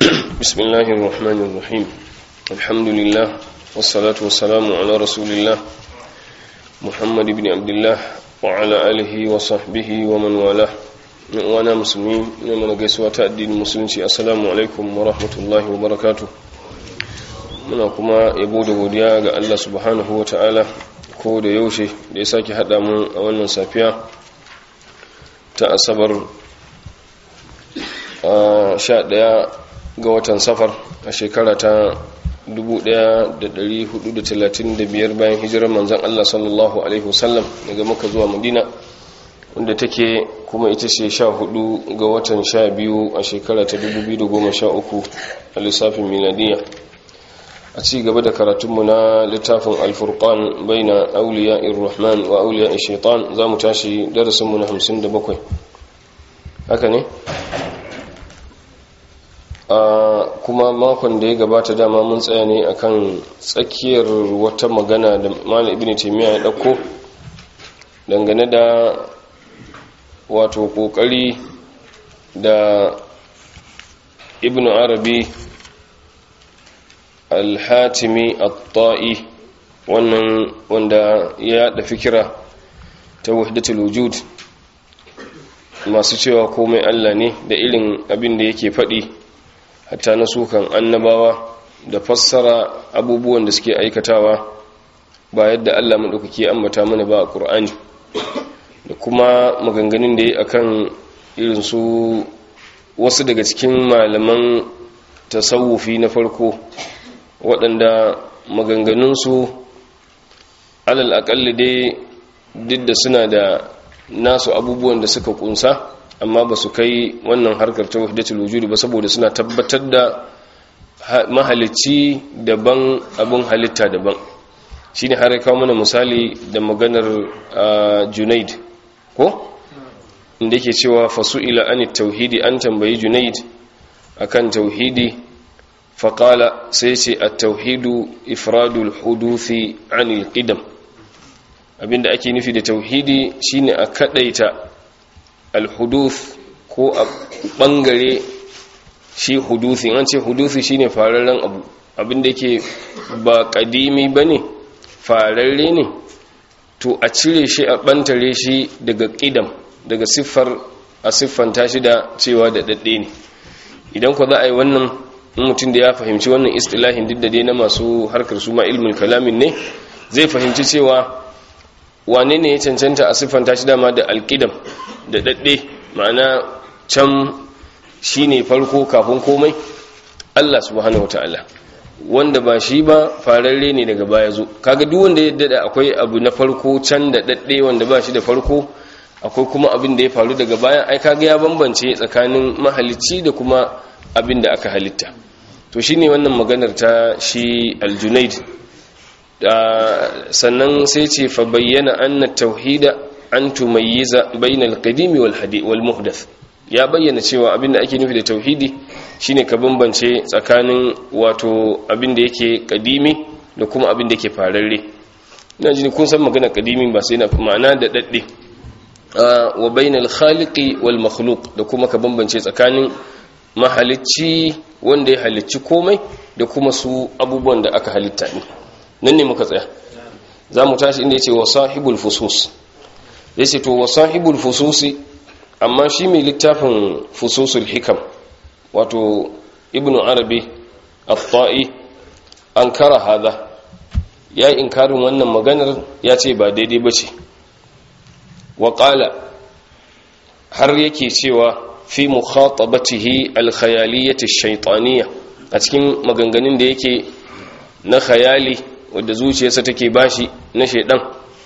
بسم الله الرحمن الرحيم الحمد لله والصلاة والسلام على رسول الله محمد بن عبد الله وعلى آله وصحبه ومن والاه وانا مسلمين من gaisuwa ta addinin musulunci assalamu alaikum wa rahmatullahi wa barakatuh. Muna kuma yabo da godiya ga Allah subhanahu wa ta'ala ko da yaushe da ya sake hada mu a wannan safiya ta asabar 11 ga watan safar a shekara ta 1435 bayan hijirar manzon Allah sallallahu alaihi wasallam daga Makka zuwa Madina, wanda take kuma ita ce 14 ga watan 12 a shekara ta 2013 a lissafin miladiya. A ci gaba da karatunmu na littafin Al-Furqan baina awliya'ir rahman wa awliya'ish shaitan, zamu tashi darasinmu na 57. Haka ne? Kuma makon da ya gabata dama mun tsaya ne akan tsakiyar wata magana da Malam Ibn Taymiyyah ya dauko dangane da wato kokari da Ibn Arabi Al-Hatimi At-Ta'i, wannan wanda ya da fikira ta wahdatul wujud, masu cewa komai Allah ne, da irin abin da yake faɗi hatta na sukan annabawa da fassara abubuwan da suke aikatawa ba yadda Allah madaukake ambata mana ba a Qur'ani, da kuma maganganun da yi akan irin su wasu daga cikin malaman tasawufi na farko waɗanda maganganunsu alal aƙalli dai duk da suna da nasu abubuwan da suka kunsa, amma ba su kai wannan harkar ta wahdatul wujud ba, saboda suna tabbatar da mahalicci daban abin halitta daban. Shine har ya kawo mana misali da maganar Junaid ko inda yake cewa fasu'ila anit tauhidi, an tambayi Junaid akan tauhidi, faqala sai ce at-tauhidu ifradul huduthi anil qidam. Abinda ake nufi da tauhidi shine a kadaita al-huduth ko a bangare shi huduthi. An ce huduthi shine fararren abu, abinda yake ba kadimi bane, fararre ne, to a cire shi a bantare shi daga qidam, daga siffar a siffanta shi da cewa da dadde ne. Idan ku za a yi wannan, mutum da ya fahimci wannan istilahin duk da dai na masu harkar su ma ilmul kalamin ne, zai fahimci cewa wane ne ya cancanta a siffanta shi dama da alƙidam, da daɗe, ma'ana can shi ne farko kafin komai, Allah subhanahu wa ta'ala. Wanda ba shi ba fararre ne daga baya zo. Kaga duk wanda ya daɗa akwai abu na farko can da daɗe wanda ba shi da farko, akwai kuma abin da ya faru daga baya, ai kaga ya bambance tsakanin mahalicci da kuma abin da aka halitta. To shi ne wannan maganar ta shi Al-Junaid. Sannan sai ce fa bayyana anna tauhida an tumayyiza bainal qadimi wal muhdath. Ya bayyana cewa abinda ake nufi da tauhidi shine ka bambance tsakanin wato abinda yake kadimi da kuma abinda yake fararre. Ina jin kun san magana kadimi ba sai na ma'ana da dadde. Wa bainal khaliqi wal makhluq, da kuma ka bambance tsakanin mahalicci wanda ya halicci komai da kuma su abubuwan da aka halitta ne. Nan ne muka tsaya. Za mu tashi inda ya ce wa sahibul fusus. Ya ce to wa sahibul fususi, amma shi mai littafin fususul hikam wato Ibn Arabi At-Ta'i an kara hada, ya yi inkarin wannan maganar, ya ce ba daidai ba ce. Wa ƙala, har yake cewa fi mukhatabatihi al-khayaliyyati ash-shaytaniyya, a cikin maganganun da yake na khayali wadda zuciyarsa take bashi na shaidan,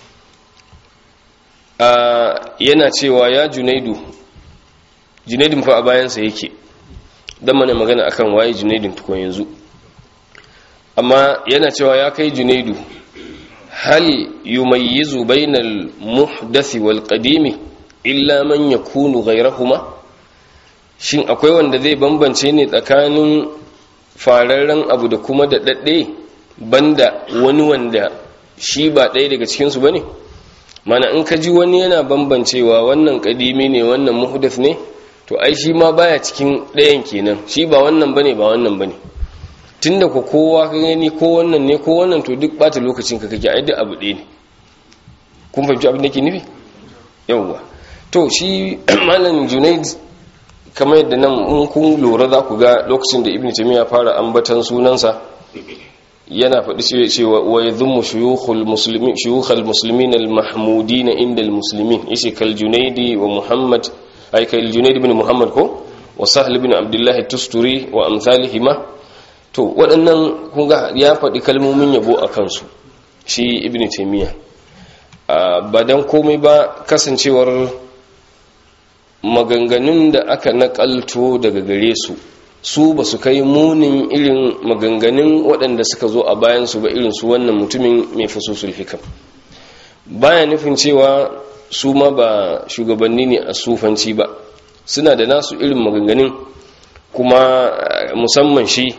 yana cewa ya Junaidin fa a bayansa yake, dan mana magana akan waye Junaidin tukun yanzu. Amma yana cewa ya kai Junaidu, hal yumayyizu bainal muhdathi wal qadimi illa man yakunu ghayrahuma. Shin akwai wanda zai bambance ne tsakanin fararren abu da kuma da dadde, banda wani wanda shi ba ɗaya daga cikinsu ba ne? Mana in ka ji wani yana bambancewa wannan ƙadimi ne wannan muhdath ne, to ai shi ma baya cikin ɗayan kenan, shi ba wannan bane ba wannan bane. Tunda ko kowa ka gani ko wannan ne ko wannan, to duk bata lokacin ka kake, ai duk abu ɗaya ne. Kun fahimci abin da ke nufi? Yawwa. To shi malam Junaid, kamar yadda nan kun lura za ku ga lokacin da Ibn Taymiyyah fara ambatan sunansa yana faɗi cewa wa yadhummu shuyukhul muslimin al-mahmudin inda al-muslimin, yace kal Junaidi wa Muhammad, ay kal Junaid ibn Muhammad ko wa Sahl ibn Abdullah at-Tusturi wa amsalihima. To waɗannan kun ga ya faɗi kalmomin yabo a kansu shi Ibn Taymiyyah, ba dan komai ba kasancewar maganganun da aka nakalto daga gare su ba su kai munin irin maganganun waɗanda suka zo a bayansu ba, irin su wannan mutumin mai fususul hikam. Baya nufin cewa su ma ba shugabanni ne a sufanci ba, suna da nasu irin maganganun, kuma musamman shi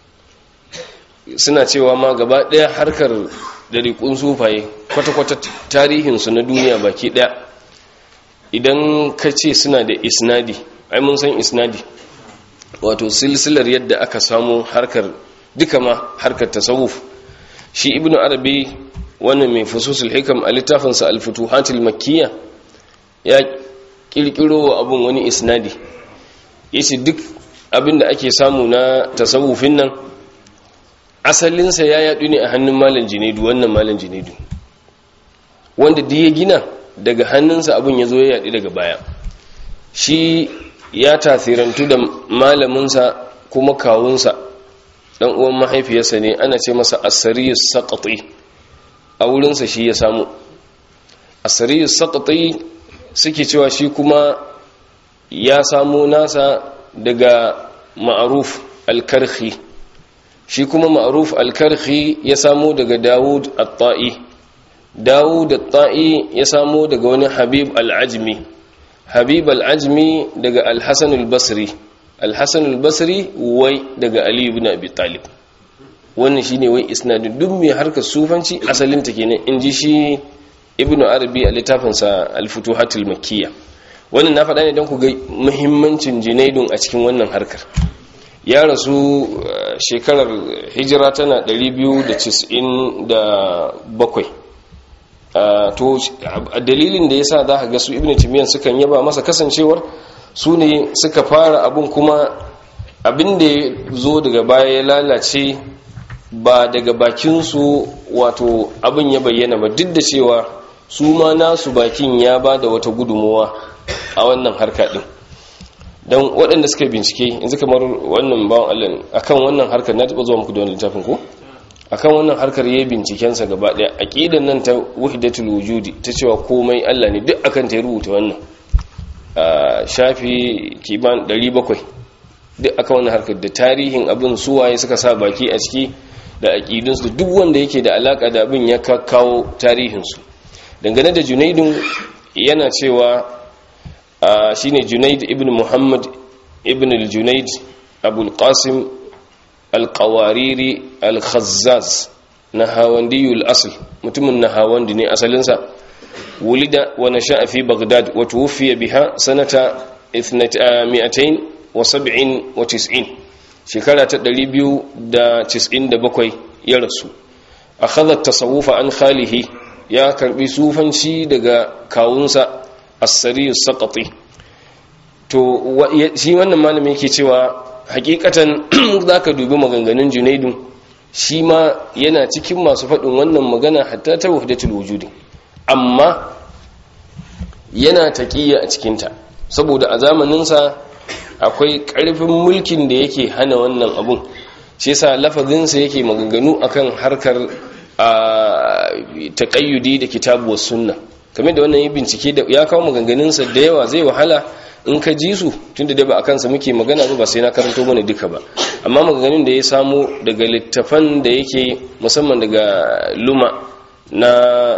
suna cewa ma gaba ɗaya harkar ɗariƙun sufaye kwata-kwata tarihinsu na duniya baki ɗaya, idan ka ce suna da isnadi, ai mun san isnadi wato silsilar yadda aka samu harkar duka ma harkar tasawuf. Shi Ibn Arabi wannan mai fususul hikam a littafinsa al-futuhatul makkiyya ya kirkiro wa abun wani isnadi, yace duk abin da ake samu na tasawufin nan asalinsa ya yadu ne a hannun malam Junaidu, wannan malam Junaidu wanda da ya gina daga hannunsa abin ya zo ya yaɗi daga baya. Shi ya tasirantu da malaminsa kuma kawunsa ɗan uwan mahaifiyarsa ne, ana ce masa Asariyus Saqati, a wurinsa shi ya samu. Asariyus Saqati suke cewa shi kuma ya samu nasa daga Ma'ruf al-Karhi, shi kuma Ma'ruf al-Karhi ya samu daga Dawud at-Ta'i, Dawud at-Ta'i ya samu daga wani Habib al-Ajmi, Habib al-Ajmi daga al-Hasan al-Basri, al-Hasan al-Basri wai daga Ali ibn Abi Talib. Wannan shine wai isnadin duk mai harkar sufanci asalin ta kenan, inji shi Ibn Arabi a littafinsa al-Futuhatul Makkiyya. Wannan na faɗa ne don ku ga muhimmancin Junaidun a cikin wannan harkar. Ya rasu shekarar hijira tana 297. To dalilin da yasa za ka ga su Ibn Taymiyyah sukan yaba masa kasancewar su ne suka fara abun, kuma abin da ya zo daga baya ya lalace ba daga bakinsu wato abin ya bayyana ba, duk da cewa su ma nasu bakin ya ba da wata gudunmuwa a wannan harka din. don waɗanda suka bincike yanzu kamar wannan bawan Allah akan wannan harkar, na taɓa zuwa muku da wannan littafin ko akan wannan harkar yayin bincikensa gaba daya, aqidan nan ta wahdatul wujudi ta cewa komai Allah ne, duk akan ta rubuta wannan shafi kiban 700 duk akan wannan harkar, da tarihin abin suwaye suka sa baki a ciki, da aqidunsu, duk wanda yake da alaka da abin ya kawo tarihinsu. Dangane da Junaidun yana cewa shine Junaid ibn Muhammad ibn al-Junaid Abul Qasim al-Qawariri al-Khazzaz Nahawandiyul asl, mutumin Nahawandi ne asalinsa. Wulida wa nasha'a fi Baghdad wa tuwfiya biha sanata 297, shekara ta 297 ya rasu. Akhadha at-tasawufa an khalihi, ya karbi sufanci daga kawunsa As-Sariyus Saqati. To shi wannan malami yake cewa hakikatan zaka dubi maganganun Junaidu, shi ma yana cikin masu faɗin wannan magana hatta ta wahdatul wujudi, amma yana taƙiyya a cikinta saboda a zamaninsa akwai ƙarfin mulkin da yake hana wannan abun. Shi yasa lafazinsa yake maganganu akan harkar taƙayyudi da kitabu was sunna, kamar da wannan yi bincike da ya kawo maganganunsa da yawa, zai wahala in ka ji su tunda da ba a kansa muke magana ba sai na karanto mana duka ba, amma maganganun da ya samu daga littafan da yake musamman daga luma na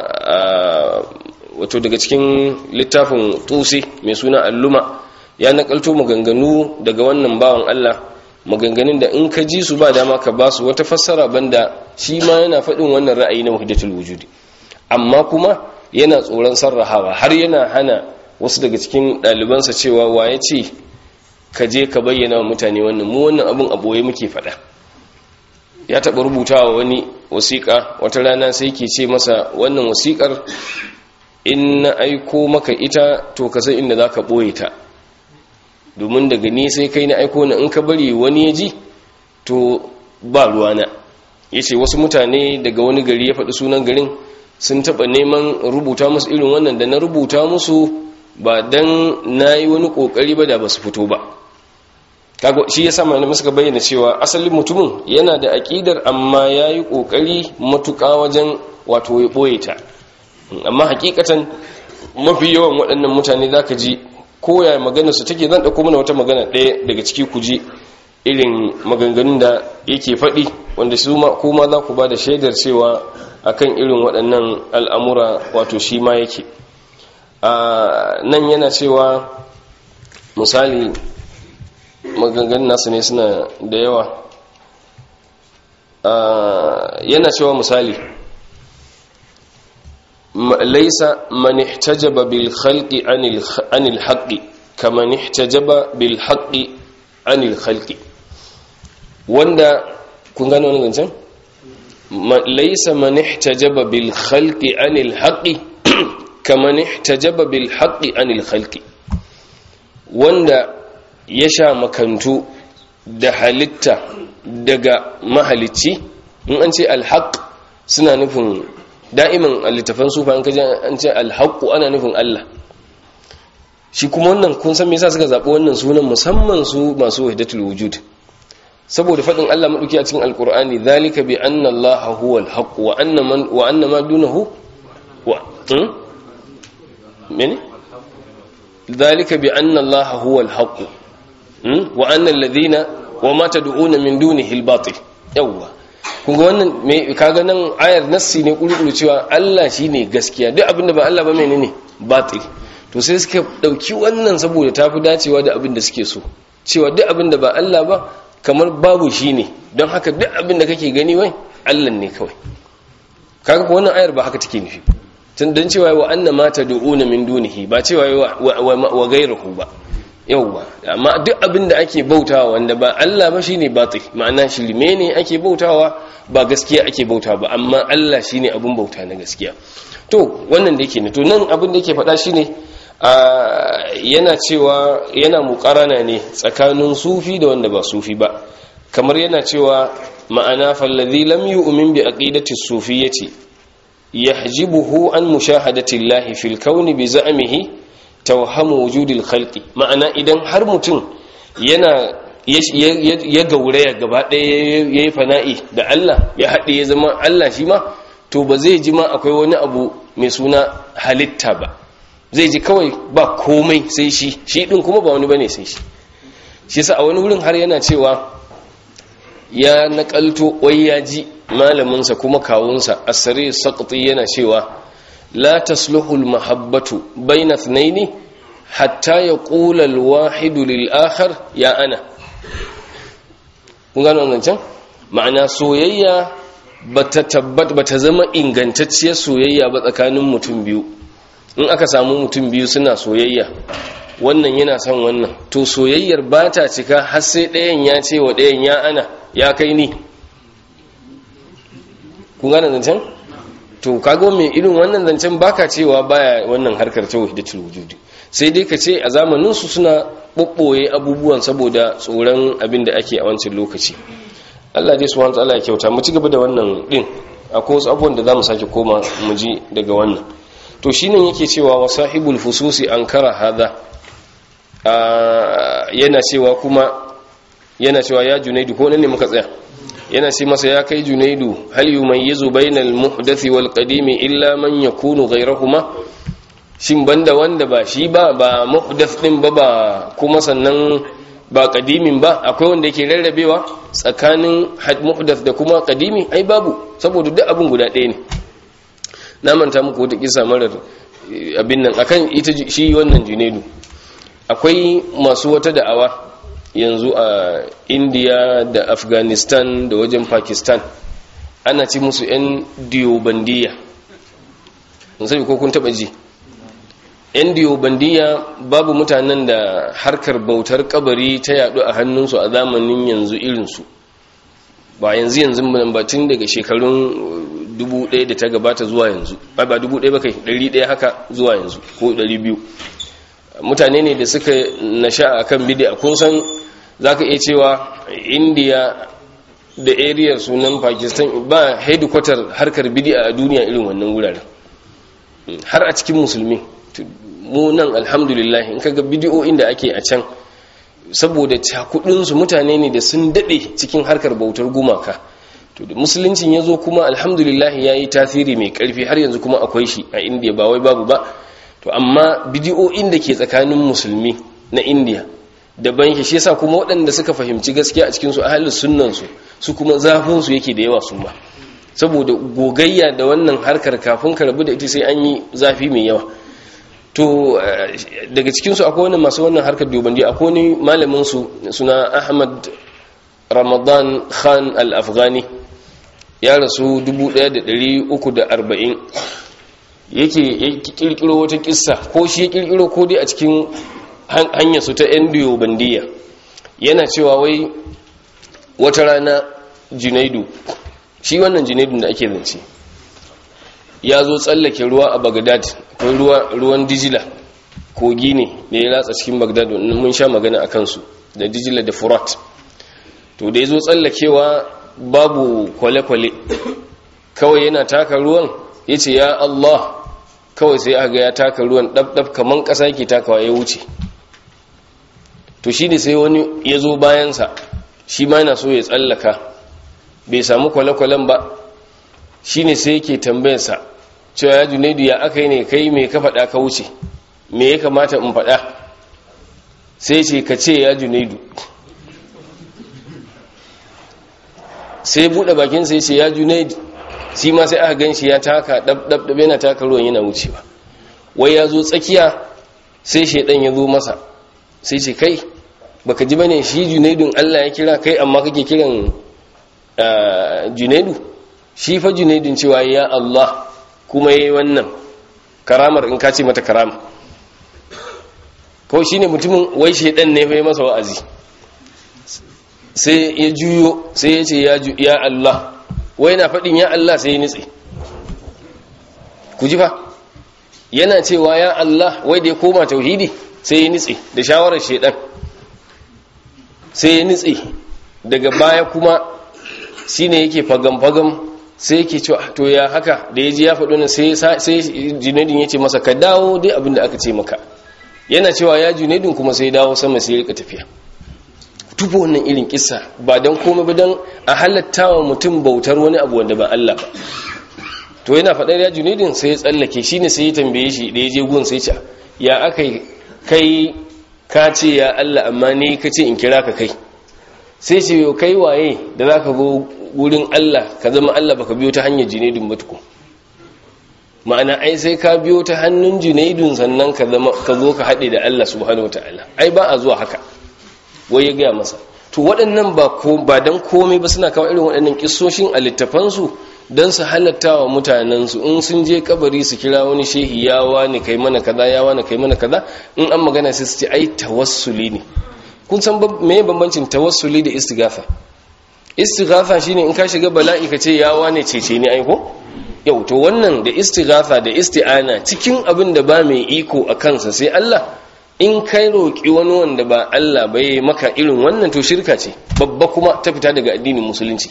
wato daga cikin littafin tusi mai suna al-luma, ya nakalto maganganu daga wannan bawan Allah, maganganun da in ka ji su ba dama ka ba su wata fassara banda shi ma yana faɗin wannan ra'ayi na wahdatul wujudi, amma kuma yana tsoron sarrahawa, har yana hana wasu daga cikin ɗalibansa cewa waye ce ka je ka bayyana wa mutane wannan, mu wannan abin a boye muke faɗa. Ya taɓa rubutawa wani wasiƙa wata rana, sai ke ce masa wannan wasiƙar in na aiko maka ita to ka san inda za ka ɓoye ta, domin daga ni sai kai na aiko na, in ka bari wani ya ji to ba ruwana. Ya ce wasu mutane daga wani gari, ya faɗi sunan garin, sun taɓa neman rubuta musu irin wannan, da na rubuta musu ba don na yi wani ƙoƙari ba da ba su fito ba. Shi ya sa malamai suka bayyana cewa asalin mutumin yana da aƙidar, amma ya yi ƙoƙari matuƙa wajen wato ya ɓoye ta. Amma hakikatan mafi yawan waɗannan mutane za ka ji koya maganarsu take. Zan ɗauko mana wata magana ɗaya daga ciki ku ji irin maganganun da yake faɗi, wanda su kuma za ku ba da shaidar cewa akan irin waɗannan al'amura wato shi ma yake. Nan yana cewa misali, maganganun nasu ne suna da yawa. Yana cewa misali, laisa man ihtajaba bil khalqi anil haqqi kama ihtajaba bil haqqi anil khalqi. Wanda kun gano wannan zancen, laisa man ihtajaba bil khalqi anil haqqi kama ihtajaba bil haqqi anil khalqi. Wanda ya sha makantu da halitta daga mahalicci. In an ce alhaq suna nufin da'iman a littafan sufa, an kaji an ce alhaqu ana nufin Allah. Shi kuma wannan kun san me yasa suka zaɓi wannan sunan, musamman su masu wahdatul wujud, saboda faɗin Allah maɗauki a cikin alƙur'ani, zalika bi anna Allah huwa alhaq wa anna ma dunahu mene zalika bi anna Allah huwa alhaq wa anna alladhina wa ma tad'una min dunihi albatil. Yawwa, kun ga wannan me kaga nan ayar nassi ne kullu cewa Allah shine gaskiya, duk abinda ba Allah ba menene batil. To sai suka dauki wannan saboda tafi dacewa da abinda suke so, cewa duk abinda ba Allah ba kamar babu shine, don haka duk abinda kake gani wai Allah ne kawai. Kaga ko wannan ayar ba haka take nufi, tun dan cewa wa anna ma tad'una min dunihi, ba cewa wa ghayruhu ba. Yawwa, amma duk abin da ake bautawa wanda ba Allah ba shine batil, ma'ana shirme ne ake bautawa, ba gaskiya ake bautawa ba, amma Allah shine abin bauta na gaskiya. To wannan da yake ne, to nan abin da yake faɗa shine yana cewa yana muqarana ne tsakanin sufi da wanda ba sufi ba. Kamar yana cewa ma'ana fallazi lam yu'min bi aqidati sufiyyati yahjibuhu an mushahadati Allah fil kauni bi za'mihi tawhamu wujudil khalqi. Ma'ana idan har mutum yana ya gauraya gaba ɗaya yayi fana'i da Allah, ya haɗe ya zama Allah shi ma, to ba zai ji ma akwai wani abu mai suna halitta ba, zai ji kawai ba komai sai shi din kuma ba wani bane sai shi. Shi yasa a wani wurin har yana cewa ya nakalto wai ya ji malaminsa kuma kawunsa As-Sari Saqti yana cewa la tasluhu al-mahabbatu bayna ithnayn hatta yaqula al-wahid lil-akhar ya ana. Kun gano wannan can? Ma'ana soyayya bata zama ingantacciyar soyayya ba tsakanin mutum biyu. In aka samu mutum biyu suna soyayya, wannan yana son wannan, to soyayyar ba ta cika har sai ɗayan ya ce wa ɗayan ya ana, ya kai ni. Kun gano wannan can? To kago mai irin wannan zancen baka cewa baya wannan harkar ta wahdatul wujudi, sai dai ka ce a zamanin su suna bobboye abubuwan saboda tsoron abin da ake a wancan lokaci. Allah dai subhanahu wataala ya kyauta. Mu ci gaba da wannan din, akwai wasu abubuwan da zamu sake koma mu ji daga wannan. To shine yake cewa wa sahibul fususi ankara hada, yana cewa ya Junaidu, ko nan ne muka tsaya? Yana ce masa ya kai Junaidu, hal yumayyizu bainal muhdathi wal qadimi illa man yakunu ghayrahuma. Shin banda wanda ba shi ba muhdath din ba kuma sannan ba qadimin ba, akwai wanda yake rarrabewa tsakanin muhdath da kuma qadimi? Ai babu, saboda duk abin guda ɗaya ne. Na manta muku wata kisa marar abin nan akan ita shi wannan Junaidu. Akwai masu wata da'awa yanzu a India da Afghanistan da wajen Pakistan, ana ci musu 'yan diyobandiya. Mun sai ko kun taba ji yan diyobandiya babu mutanen da harkar bautar kabari ta yadu a hannunsu a zamanin yanzu irinsu, ba yanzu ba tun daga shekarun 1000 da ta gabata zuwa yanzu, ba 1000 ba kai 100 haka zuwa yanzu ko 200. mutane ne da suka nasha akan bid'a. kun san zaka iya cewa India da area sunan Pakistan ba headquarter harkar bid'a a duniya irin wannan wuraren, har a cikin musulmi. mu nan alhamdulillah in kaga bid'o'in da ake a can, saboda cakudin su mutane ne da sun dade cikin harkar bautar gumaka, to da musuluncin yazo kuma alhamdulillah yayi tasiri mai karfi, har yanzu kuma akwai shi a India ba wai babu ba. to amma bid'o'in da ke tsakanin musulmi na India daban shi yasa kuma waɗanda suka fahimci gaskiya a cikin su ahlus sunnan su kuma zafin su yake da yawa su ma, saboda gogayya da wannan harkar kafin ka rabu da ita sai an yi zafi mai yawa. to daga cikin su akwai wannan masu wannan harkar dubandi, akwai wani malamin su suna Ahmad Ramadan Khan Al-Afghani, ya rasu 1340. yake kirkiro wata kissa, ko shi ya kirkiro ko dai a cikin hanyar su ta yan diyobandiya, yana cewa wai wata rana Junaidu, shi wannan Junaidun da ake zance, ya zo tsallake ruwa a Baghdad. akwai ruwan Dijila, kogi ne da ya latsa cikin Baghdad, mun sha magana a kansu, da Dijila da Furat. to da ya zo tsallakewa babu kwale-kwale, kawai yana taka ruwan, ya ce ya Allah, kawai sai aka ya taka ruwan ɗabɗab kaman ƙasa yake takawa, ya wuce. to shi ne sai wani ya zo bayansa, shi ma yana so ya tsallaka, bai samu kwale-kwalen ba. shi ne sai yake tambayarsa cewa ya Junaidu, ya aka yi ne kai mai ka faɗa ka wuce, me ya kamata in faɗa? sai ce ka ce ya Junaidu. sai buɗe bakinsa ya ce ya Junaidu, shi ma sai aka ganshi ya taka ɗab yana taka ruwan yana wucewa. wai ya zo tsakiya, sai shaidan ya zo masa, sai ce kai baka ji bane shi Junaidun Allah ya kira kai, amma kake kiran Junaidu? shi fa Junaidun cewa ya Allah, kuma yayi wannan karamar, in ka ce mata karama. ko shine mutumin, wai shaidan ne fa masa wa'azi, sai ya juyo sai ya ce ya Allah, wai na faɗin ya Allah sai ya nitse. ku ji fa, yana cewa ya Allah, wai da ya koma tauhidi sai ya nitse da shawarar shaidan, sai ya nitse. daga baya kuma shine yake fagam-fagam, sai yake cewa to ya haka, da ya ji ya faɗo nan sai Junaidun ya ce masa ka dawo dai abinda aka ce maka. yana cewa ya Junaidun kuma sai dawo sama, sai ya rika tafiya. tubo wannan irin kissa ba don komai ba, don a halatta wa mutum bautar wani abu wanda ba Allah ba. to yana faɗar ya Junaidun sai ya tsallake, shine sai ya tambaye shi da ya je gun, sai ce ya aka kai ka ce ya Allah, amma ni ka ce in kira ka kai? sai ce yau kai waye da za ka go wurin Allah ka zama Allah baka biyo ta hanyar Junaidun ba tukun? ma'ana ai sai ka biyo ta hannun Junaidun sannan ka zo ka haɗe da Allah subhanahu wataala. ai ba a zuwa haka. wai ya gaya masa. to waɗannan ba don komai ba suna kawo irin waɗannan kissoshin a littafansu don su halatta wa mutanensu, in sun je kabari su kira wani shehi, ya wani kai mana kaza, ya wani kai mana kaza. in an magana sai su ce ai tawassuli ne. kun san me bambancin tawassuli da istighatha? istighatha shine in ka shiga bala'i ka ce ya wani cece ni, ai ko yau. to wannan da istighatha da isti'ana, cikin abin da ba mai iko a kansa sai Allah, in kai roƙi wani wanda ba Allah ba yayi maka irin wannan, to shirka ce babba, kuma ta fita daga addinin musulunci.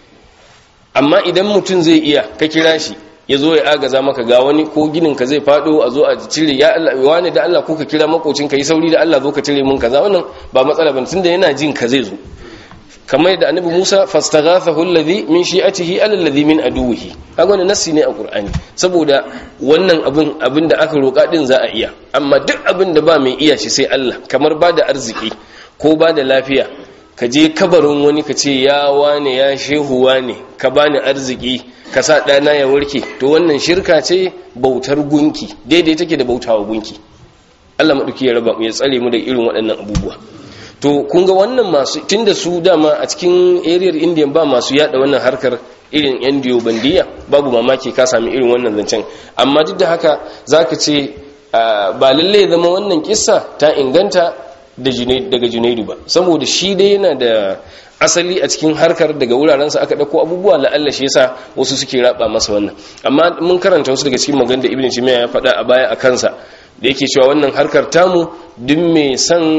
amma idan mutum zai iya, ka kira shi ya zo ya agaza maka, ga wani ko ginin ka zai fado, a zo a cire, ya Allah wani da Allah, ko ka kira makocin ka yi sauri da Allah zo ka cire mun kaza, wannan ba matsala bane, tunda yana jin ka zai zo. kamar yadda annabi Musa fastaghathahu alladhi min shi'atihi ala alladhi min aduwwihi, kaga wannan nassi ne a Qur'ani, saboda wannan abin da aka roka din za a iya. amma duk abin da ba mai iya shi sai Allah, kamar ba da arziki ko ba da lafiya, ka je kabarin wani ka ce ya wane ya shehu wane ka bani arziki, ka sa ɗana ya warke, to wannan shirka ce, bautar gunki, daidai take da bautawa gunki. Allah maɗauki ya raba ya tsare mu da irin waɗannan abubuwa. to kun ga wannan masu, tunda su dama a cikin ariyar Indian ba masu yada wannan harkar irin yan diyobandiya, babu mamaki ka sami irin wannan zancen. amma duk da haka zaka ce ba lalle zama wannan kissa ta inganta daga Junaidu ba, saboda shi dai yana da asali a cikin harkar daga wurarensa aka dauko abubuwa la'alla shi yasa wasu suke raba masa wannan. Amma mun karanta wasu daga cikin maganganun da Ibn Taymiyyah ya faɗa a baya a kansa da yake cewa wannan harkar tamu duk mai san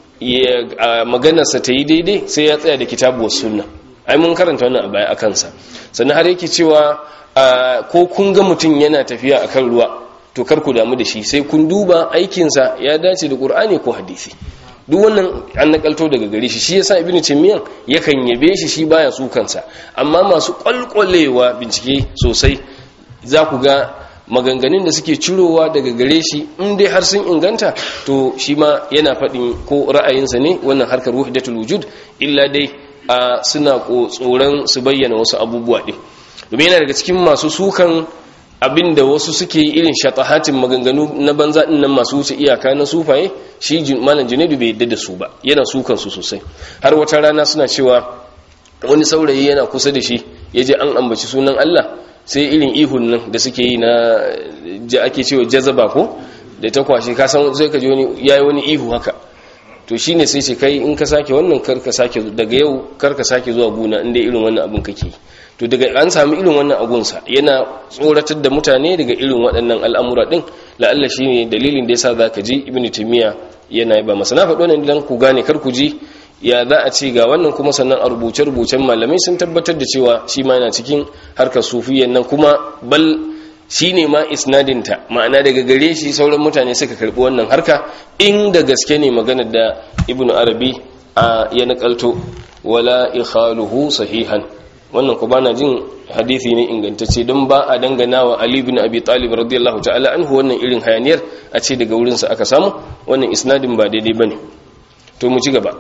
maganarsa ta yi daidai sai ya tsaya da kitabu was sunna. Ai mun karanta wannan a baya a kansa. Sannan har yake cewa ko kun ga mutum yana tafiya akan ruwa to kar ku damu da shi, sai kun duba aikinsa ya dace da Qur'ani ko hadisi. Duk wannan an nakalto daga gare shi yasa Ibn Taymiyyah yakan yabe shi baya su kansa. Amma masu kwalkwalewa bincike sosai za ku ga maganganun da suke cirowa daga gare shi in dai har sun inganta to shi ma yana faɗin ko ra'ayinsa ne wannan harkar wahdatul wujud, illa dai suna tsoron su bayyana wasu abubuwa din. Domin yana daga cikin masu sukan abinda wasu suke irin shatahatin maganganu na banza din nan masu wuce iyaka na sufaye, shi malam Junaidu bai yadda da su ba, yana sukan su sosai. Har wata rana suna cewa wani saurayi yana kusa da shi yaje an ambaci sunan Allah sai irin ihun nan da suke yi na ake cewa jazaba ko da ta kwashe ka san sai ka ji wani yayi wani ihu haka, to shine sai ce kai in ka sake wannan karka sake daga yau karka sake zuwa guna inda irin wannan abin kake. To daga an samu irin wannan agunsa yana tsoratar da mutane daga irin waɗannan al'amura ɗin, la'alla shi ne dalilin da ya sa za ka ji Ibn Taymiyyah yana ba masa. Na faɗo nan idan ku gane kar ku ji ya za a ce ga wannan kuma sannan a rubuce-rubucen malamai sun tabbatar da cewa shi ma yana cikin harkar sufiyan nan, kuma bal shi ne ma isnadinta, ma'ana daga gare shi sauran mutane suka karɓi wannan harka in da gaske ne maganar da Ibn Arabi ya nakalto wala ikhaluhu sahihan. Wannan ku bana jin hadisi ne ingantacce, don ba a dangana wa Ali bin Abi Talib radiyallahu ta'ala anhu wannan irin hayaniyar a ce daga wurin sa aka samu, wannan isnadin ba daidai bane. To mu ci gaba.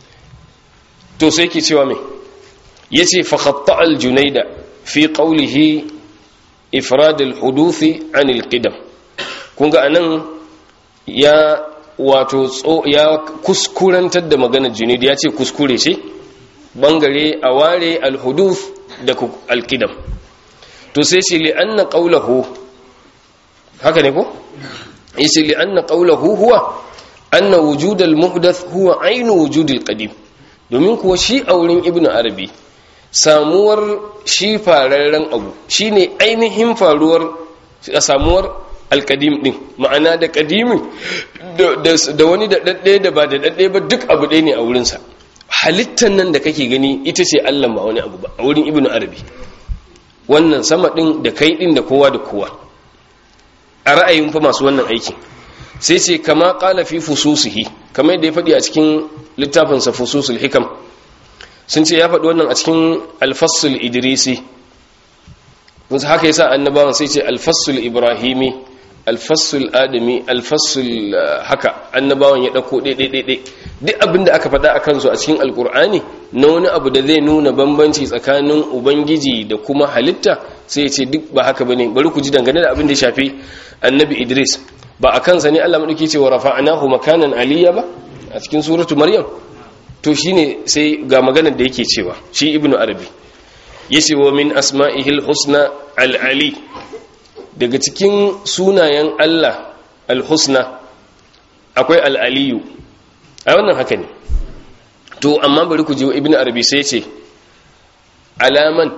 To sai yake cewa me? Yace fa khatta al-Junayda fi qawlihi ifrad al-huduth an al-qidam. Kun ga anan ya wato ya kuskurantar da maganar Junayd, ya ce kuskure ce bangare a ware alhuduth da alkidam. To sai shi li'anna qawluhu, haka ne ko? Yace li'anna qawluhu huwa anna wujud almuhdath huwa aynu wujud alqadim. Domin kuwa shi a wurin Ibn Arabi samuwar shi fararren abu shine ainihin faruwar samuwar alqadim din, ma'ana da qadimin da wani da dadde da ba da dadde ba duk abu ɗaya ne a wurin sa. Halittar nan da kake gani ita ce Allah ba wani abu ba a wurin Ibn Arabi. Wannan sama din da kai din da kowa da kowa a ra'ayin fa masu wannan aikin. Sai ce kama qala fi fususihi, kamar yadda ya faɗi a cikin littafin sa Fususul Hikam. Sun ce ya faɗi wannan a cikin Al-Fasl Idrisi. Mun haka yasa annabawan sai ce Al-Fasl Ibrahimi, Al-Fasl Adami, Al-Fasl haka annabawan ya dauko dai duk abinda aka faɗa a kansu a cikin alkur'ani na wani abu da zai nuna bambanci tsakanin ubangiji da kuma halitta sai ya ce duk ba haka bane. Bari ku ji dangane da abin da ya shafi annabi Idris, ba a kansa ne Allah madauki ce wa rafa'nahu makanan aliyya ba a cikin suratu Maryam. To shine sai ga maganar da yake cewa shi Ibn Arabi yace wa min asma'ihil husna al-ali, daga cikin sunayen Allah al-husna akwai al-aliyu. A wannan haka ne. To amma bari ku ji wa Ibn Arabi sai ce alaman,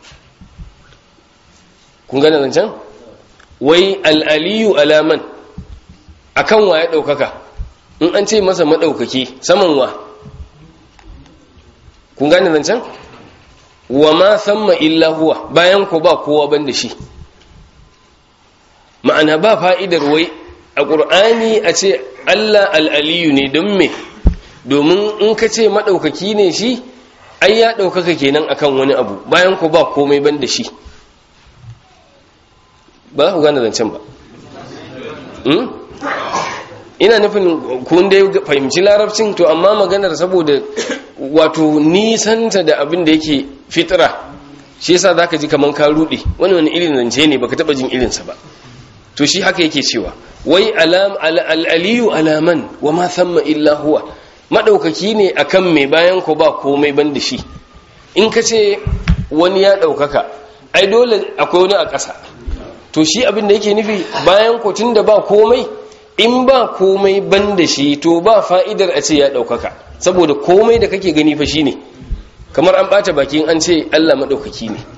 kun gane zancen wai al-aliyu alaman akan wa ya daukaka. In an ce masa madaukaki saman wa, kun gane zancen wa ma thamma illa huwa, bayan ko ba kowa banda shi. Ma'ana ba fa'idar wai a ƙur'ani a ce Allah al'aliyu ne, don me? Domin in ka ce maɗaukaki ne shi, ai ya ɗaukaka kenan akan wani abu, bayan ku ba komai ban da shi. Ba za ku gane zancen ba. Ina nufin kun dai fahimci larabcin, to amma maganar saboda wato nisanta da abin da yake fitira, shi yasa za ka ji kamar ka ruɗe, wani irin zance ne baka taɓa jin irinsa ba. To shi haka yake cewa wai al'aliyu alaman wa ma thamma illa huwa, maɗaukaki ne akan mai bayan ko ba komai ban da shi. In ka ce wani ya ɗaukaka, ai dole akwai wani a ƙasa. To shi abin da yake nufi bayan ko tun da ba komai in ba komai ban da shi to ba fa'idar a ce ya ɗaukaka, saboda komai da kake gani fa shi ne, kamar an ɓata bakin an ce Allah maɗaukaki ne.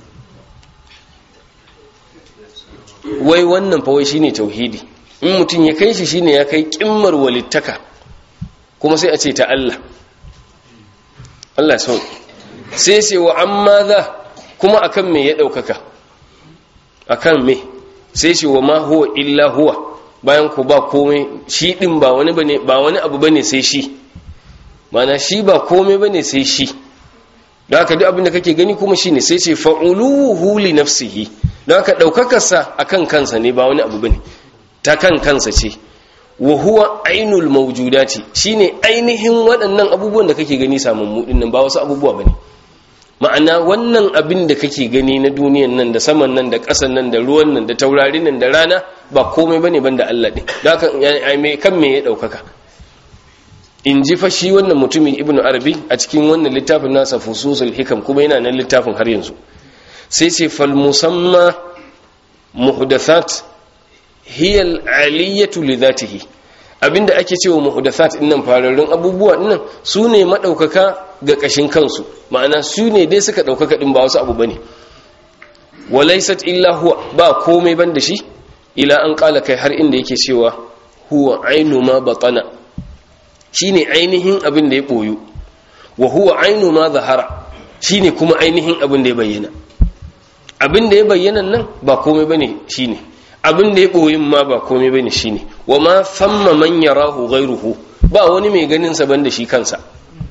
Wai wannan fa wai shi ne tauhidi, in mutum ya kai shi shi ne ya kai ƙimmar walittaka, kuma sai a ce ta Allah. Allah sau sai ce wa amma za kuma akan me ya ɗaukaka, akan me sai ce wa ma huwa illa huwa, bayan ku ba komai shi ɗin ba wani abu bane sai shi, mana shi ba komai bane sai shi, da haka duk abin da kake gani kuma shine sai ce fa'uluhu li nafsihi, don haka ɗaukakarsa akan kansa ne ba wani abu bane, ta kan kansa ce. Wa huwa ainul mawjudati, shine ainihin waɗannan abubuwan da kake gani samammu dinnan, ba wasu abubuwa bane. Ma'ana wannan abin da kake gani na duniyan nan da saman nan da ƙasan nan da ruwan nan da taurarin nan da rana ba komai bane banda Allah din. Da haka kan me ya ɗaukaka? In ji fa shi wannan mutumin Ibn Arabi a cikin wannan littafin nasa Fususul Hikam, kuma yana nan littafin har yanzu. Sai ce fal musamma muhdathat hiya al-aliyatu li dhatihi, abinda ake cewa muhdathat dinnan fararrun abubuwa dinnan sune madaukaka ga kashin kansu, ma'ana sune dai suka daukaka din ba wasu abu bane. Walaysat illa huwa, ba komai banda shi, ila an kala kai har inda yake cewa huwa ainu ma batana, shine ainihin abin da ya boyu, wa huwa ainu ma zahara, shine kuma ainihin abin da ya bayyana. Abin da ya bayyana nan ba komai bane shine, abin da ya ɓoyin ma ba komai bane shine. Wa ma famma man yarahu ghayruhu, ba wani mai ganin sa banda shi kansa,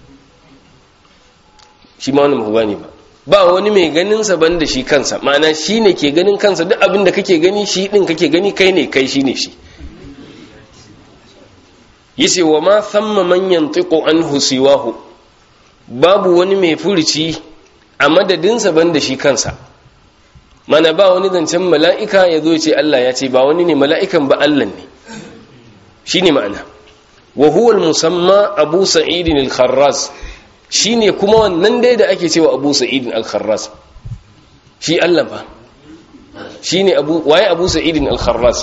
shi ma wani mu gane ba wani mai ganin sa banda shi kansa, ma'ana shine ke ganin kansa, duk abin da kake gani shi din kake gani, kai ne kai shine shi. Yace wa ma famma man yantiqu anhu siwahu, babu wani mai furuci a madadinsa banda shi kansa, mana ba wani zancen mala'ika ya zo ce Allah ya ce, ba wani ne mala'ikan ba Allah ne, shi ne ma'ana. Wa huwal musamma Abu Sa'idin al-Kharraz, shi ne kuma wannan dai da ake cewa Abu Sa'idin al-Kharraz, shi Allah ba, shi ne waye Abu Sa'idin al-Kharraz?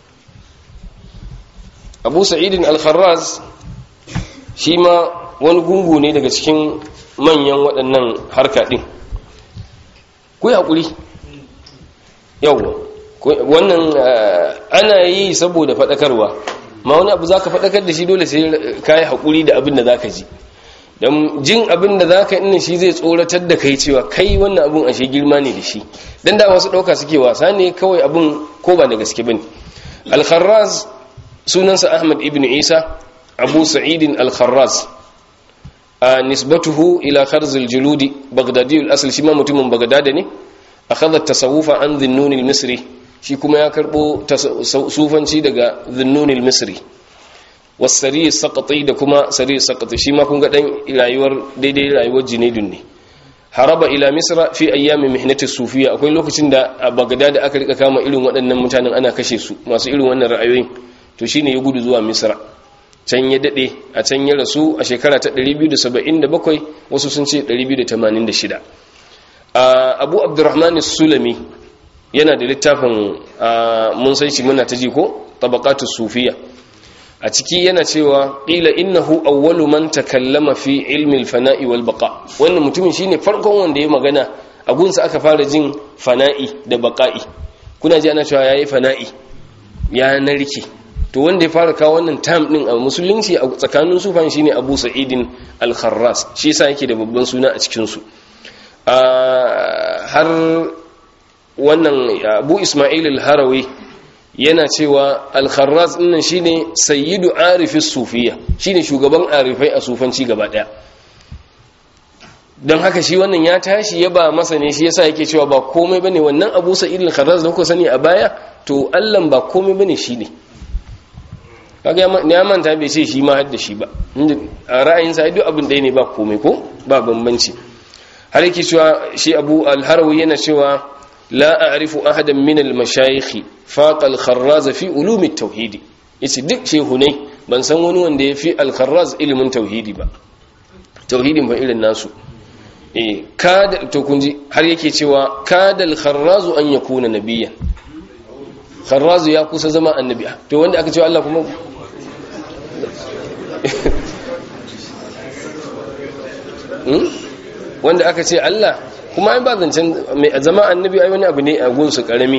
Abu Sa'idin al-Kharraz shi ma wani gungu ne daga cikin manyan waɗannan harka ɗin. Ku yi haƙuri, yawwa wannan ana yi saboda faɗakarwa, ma wani abu za ka faɗakar da shi dole sai ka yi haƙuri da abin da za ka ji, don jin abin da za ka ina shi zai tsoratar da kai cewa kai wannan abin ashe girma ne da shi, don da wasu ɗauka suke wasa ne kawai abin ko ba da gaske ba ne. Al-Kharraz sunansa Ahmad ibn Isa Abu Sa'idin al-Kharraz, a nisbatuhu ila Kharzul Juludi Baghdadi al-asl, shi ma mutumin Baghdad ne. Akhadha tasawufa an Dhinnun al-Misri, shi kuma ya karbo sufanci daga Dhinnun al-Misri. Was-Sari as-Saqati, da kuma Sari as-Saqati, shi ma kun ga dan rayuwar daidai rayuwar Junaydun ne. Haraba ila Misra fi ayyami mihnati sufiyya, akwai lokacin da a Baghdad aka rika kama irin waɗannan mutanen ana kashe su, masu irin wannan ra'ayoyin, to shine ya gudu zuwa Misra. Can ya dade, a can ya rasu a shekara ta 277, wasu sun ce 286. Abu Abdurrahman Sulami yana da littafin mun san shi muna ta ji ko tabaqatus sufiyya, a ciki yana cewa qila innahu awwalu man takallama fi ilmi al-fana'i wal baqa, wannan mutumin shine farkon wanda ya magana a gunsa aka fara jin fana'i da baqa'i. Kuna ji ana cewa yayi fana'i, ya narke, to wanda ya fara kawo wannan term din a musulunci a tsakanin sufan shine Abu Sa'idin al-Kharraz, shi yasa yake da babban suna a cikin su. Har wannan Abu Ismail al-Harawi yana cewa al-Kharraz dinnan shine sayyidu arifis sufiyya, shine shugaban arifai a sufanci gaba daya. don haka shi wannan ya tashi ya ba masa ne, shi yasa yake cewa ba komai bane wannan Abu Sa'id al-Kharraz da kuka sani a baya, to Allah ba komai bane shi ne. kaga ya manta bai ce shi ma hadda shi ba, a ra'ayinsa duk abin da ne ba komai ko ba bambanci. har yake cewa shi Abu al-Harawi yana cewa la a'rifu ahadan min al-mashayikh faqa al-Kharraz fi ulum at-tauhid, yace duk shehunai ban san wani wanda ya fi al-Kharraz ilimin tauhidi ba, tauhidin ba irin nasu. Kada to kunji har yake cewa kadal kharrazu an yakuna nabiyyan, kharrazu ya kusa zama annabi. To wanda aka cewa Allah kuma wanda aka ce Allah kuma ai ba zancen mai zama annabi ai wani abu ne a gunsu karami.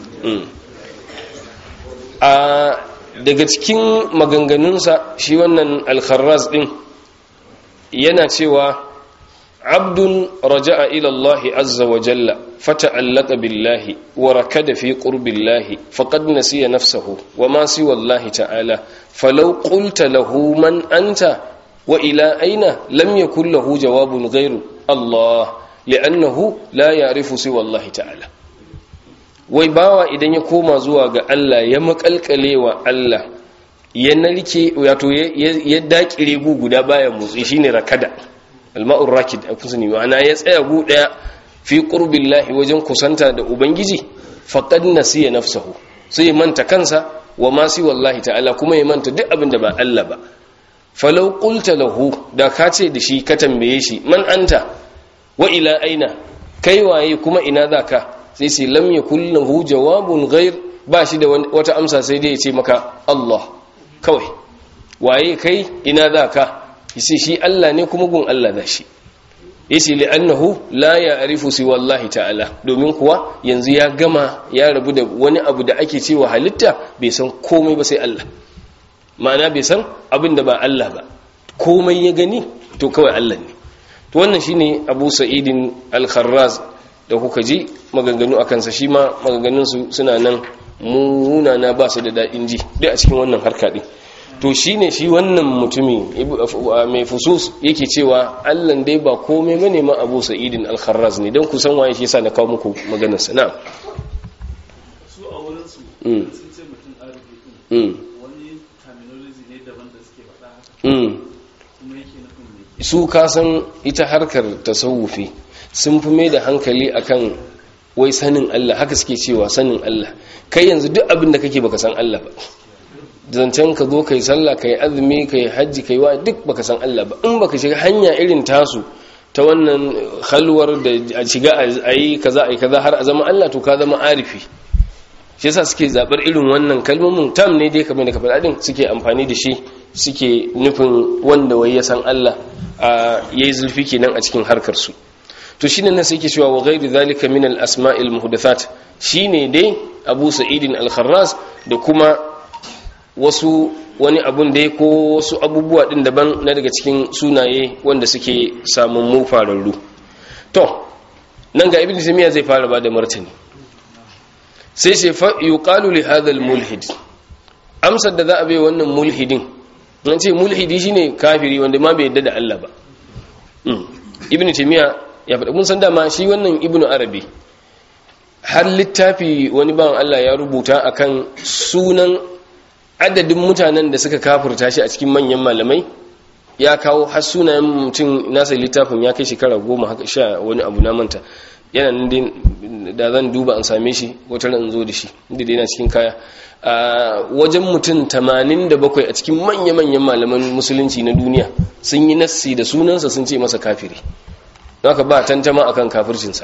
A daga cikin maganganunsa shi wannan al-Kharraz din yana cewa abdun raja'a ila Allah azza wa jalla fata'allaqa billahi wa rakada fi qurbillahi faqad nasiya nafsahu wa ma siwa Allah ta'ala falau qulta lahu man anta wa ila aina lam yakul lahu jawabun ghayru Allah li'annahu la ya'rifu siwa Allah ta'ala. Wai bawa idan ya koma zuwa ga Allah ya makalkalewa Allah ya narke wato ya dakire guda bayan motsi shine rakada alma'ur rakid a kusa ne ma'ana ya tsaya gu daya fi qurbillahi wajen kusanta da ubangiji faqad nasiya nafsahu sai ya manta kansa wa ma si wallahi ta'ala kuma ya manta duk abin da ba Allah ba. Falau qulta lahu da ka ce da shi ka tambaye shi man anta wa ila aina kai waye kuma ina zaka sai sai lam yakul lahu jawabun ghair ba shi da wata amsa sai dai ya ce maka Allah kawai. Waye kai ina zaka yace shi Allah ne kuma gun Allah da shi yace li'annahu la ya'rifu si wallahi ta'ala domin kuwa yanzu ya gama ya rabu da wani abu da ake cewa halitta bai san komai ba sai Allah, ma'ana bai san abin da ba Allah ba, komai ya gani to kawai Allah ne. To wannan shine Abu Sa'idin al-Kharraz da kuka ji maganganu akan sa, shi ma maganganun su suna nan munana ba su da dadin ji duk a cikin wannan harka din. To shine shi wannan mutumi mai fusus yake cewa Allah dai ba komai bane ma Abu Sa'idin al-Kharraz ne, dan ku san waye shi yasa na kawo muku maganar sa. Na'am, su a wurin su sun ce mutum arabi wani terminology ne daban da suke faɗa haka kuma yake nufin ne su ka san ita harkar tasawufi sun fi mai da hankali akan wai sanin Allah, haka suke cewa sanin Allah. Kai yanzu duk abin da kake baka san Allah ba, zancen ka zo kai sallah kai azumi kai hajji kai wa duk baka san Allah ba, in baka shiga hanya irin tasu ta wannan halwar da a shiga ayi kaza ayi kaza har a zama Allah, to ka zama arifi. Shi yasa suke zabar irin wannan kalmomin tam ne dai kamar da ka faɗa din suke amfani da shi, suke nufin wanda wai ya san Allah yayi zulfi kenan a cikin harkar su. To shine nan sai yake cewa wa ghairi zalika min al-asma'il muhdathat, shine dai Abu Sa'idin al-Kharraz da kuma wani abun da ko wasu abubuwa din daban na daga cikin sunaye wanda suke samun mu fararru. To nan ga Ibn Taymiyyah zai fara bada martani, sai fa yuqalu li hadha al-mulhid, amsar da za a bai wannan mulhidin, an ce mulhidi shine kafiri wanda ma bai yadda da Allah ba. Ibn Taymiyyah ya faɗa, mun san dama shi wannan Ibn Arabi har littafi wani bawan Allah ya rubuta akan sunan adadin mutanen da suka kafirta shi a cikin manyan malamai, ya kawo har sunayen mutum nasa littafin ya kai shekara 10 haka sha wani abu na manta, yana nan da zan duba an same shi wata ran zo da shi inda dai yana cikin kaya. Wajen mutum 87 a cikin manya-manyan malaman musulunci na duniya sun yi nassi da sunansa sun ce masa kafiri, haka ba tantama akan kafircinsa.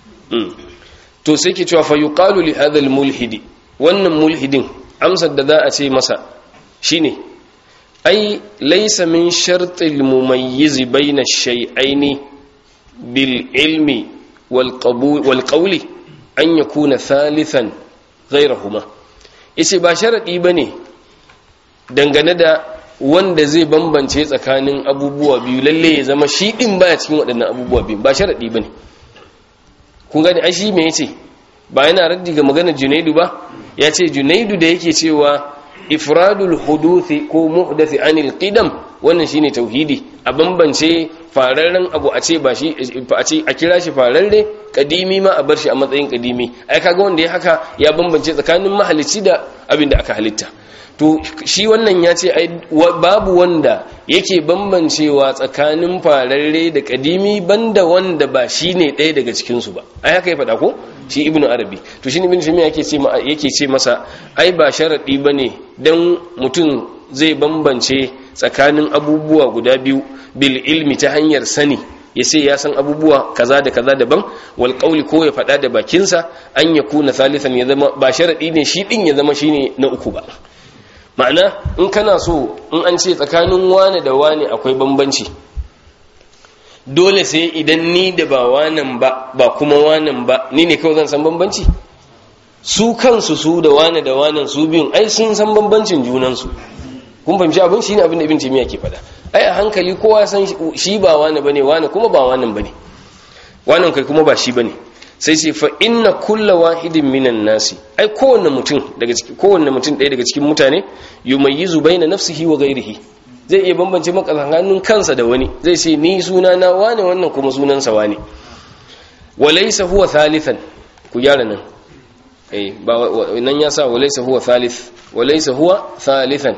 To sai ke cewa fa yuqalu li hadha al-mulhidi, wannan mulhidin amsar da za a ce masa shine ai laysa min shartil mumayyiz bayna ash-shay'aini bil ilmi wal qawli an yakuna thalithan ghayrahuma. Yace ba sharadi bane dangane da wanda zai bambance tsakanin abubuwa biyu lalle ya zama shi din baya cikin waɗannan abubuwa biyu, ba sharadi bane. Kun gani ai shi me yace, ba yana raddi ga maganar Junaidu ba, ya ce Junaidu da yake cewa ifradul huduthi ko muhdathi anil qidam, wannan shine tauhidi, a bambance fararren abu a ce ba shi a kira shi fararre, kadimi ma a bar shi a matsayin kadimi. Ai kaga wanda ya haka ya bambance tsakanin mahalicci da abin da aka halitta. To shi wannan ya ce babu wanda yake bambancewa tsakanin fararre da kadimi banda wanda ba shi ne ɗaya daga cikinsu ba. Ai haka ya faɗa ko shi Ibn Arabi. To shi Ibn Taymiyyah yake ce masa ai ba sharadi bane dan mutum zai bambance tsakanin abubuwa guda biyu bil ilmi ta hanyar sani, ya sai ya san abubuwa kaza da kaza daban, wal qawli ko ya faɗa da bakinsa, an yakuna thalithan ya zama ba sharadi ne shi din ya zama shine na uku ba. ma'ana in kana so in an ce tsakanin wane da wane akwai bambanci, dole sai idan ni da ba wanan ba kuma wanan ba ni ne kawai zan san bambanci? Su kansu su da wane da wanan su biyun ai sun san bambancin junansu. Kun fahimci abin? shine abin da Ibn Taymiyyah ke faɗa. Ai a hankali kowa san shi ba wane bane, wane kuma ba wanan bane, wanan kai kuma ba shi bane. Sai ce fa inna kulla wahidin minan nasi, ai kowanne mutum ɗaya daga cikin mutane yumayyizu baina nafsihi wa ghairihi, zai iya bambance maka tsakanin kansa da wani. Zai ce ni suna na wane, wannan kuma sunansa wane. Walaysa huwa thalithan, ku gyara nan, ba nan ya sa walaysa huwa thalith, walaysa huwa thalithan,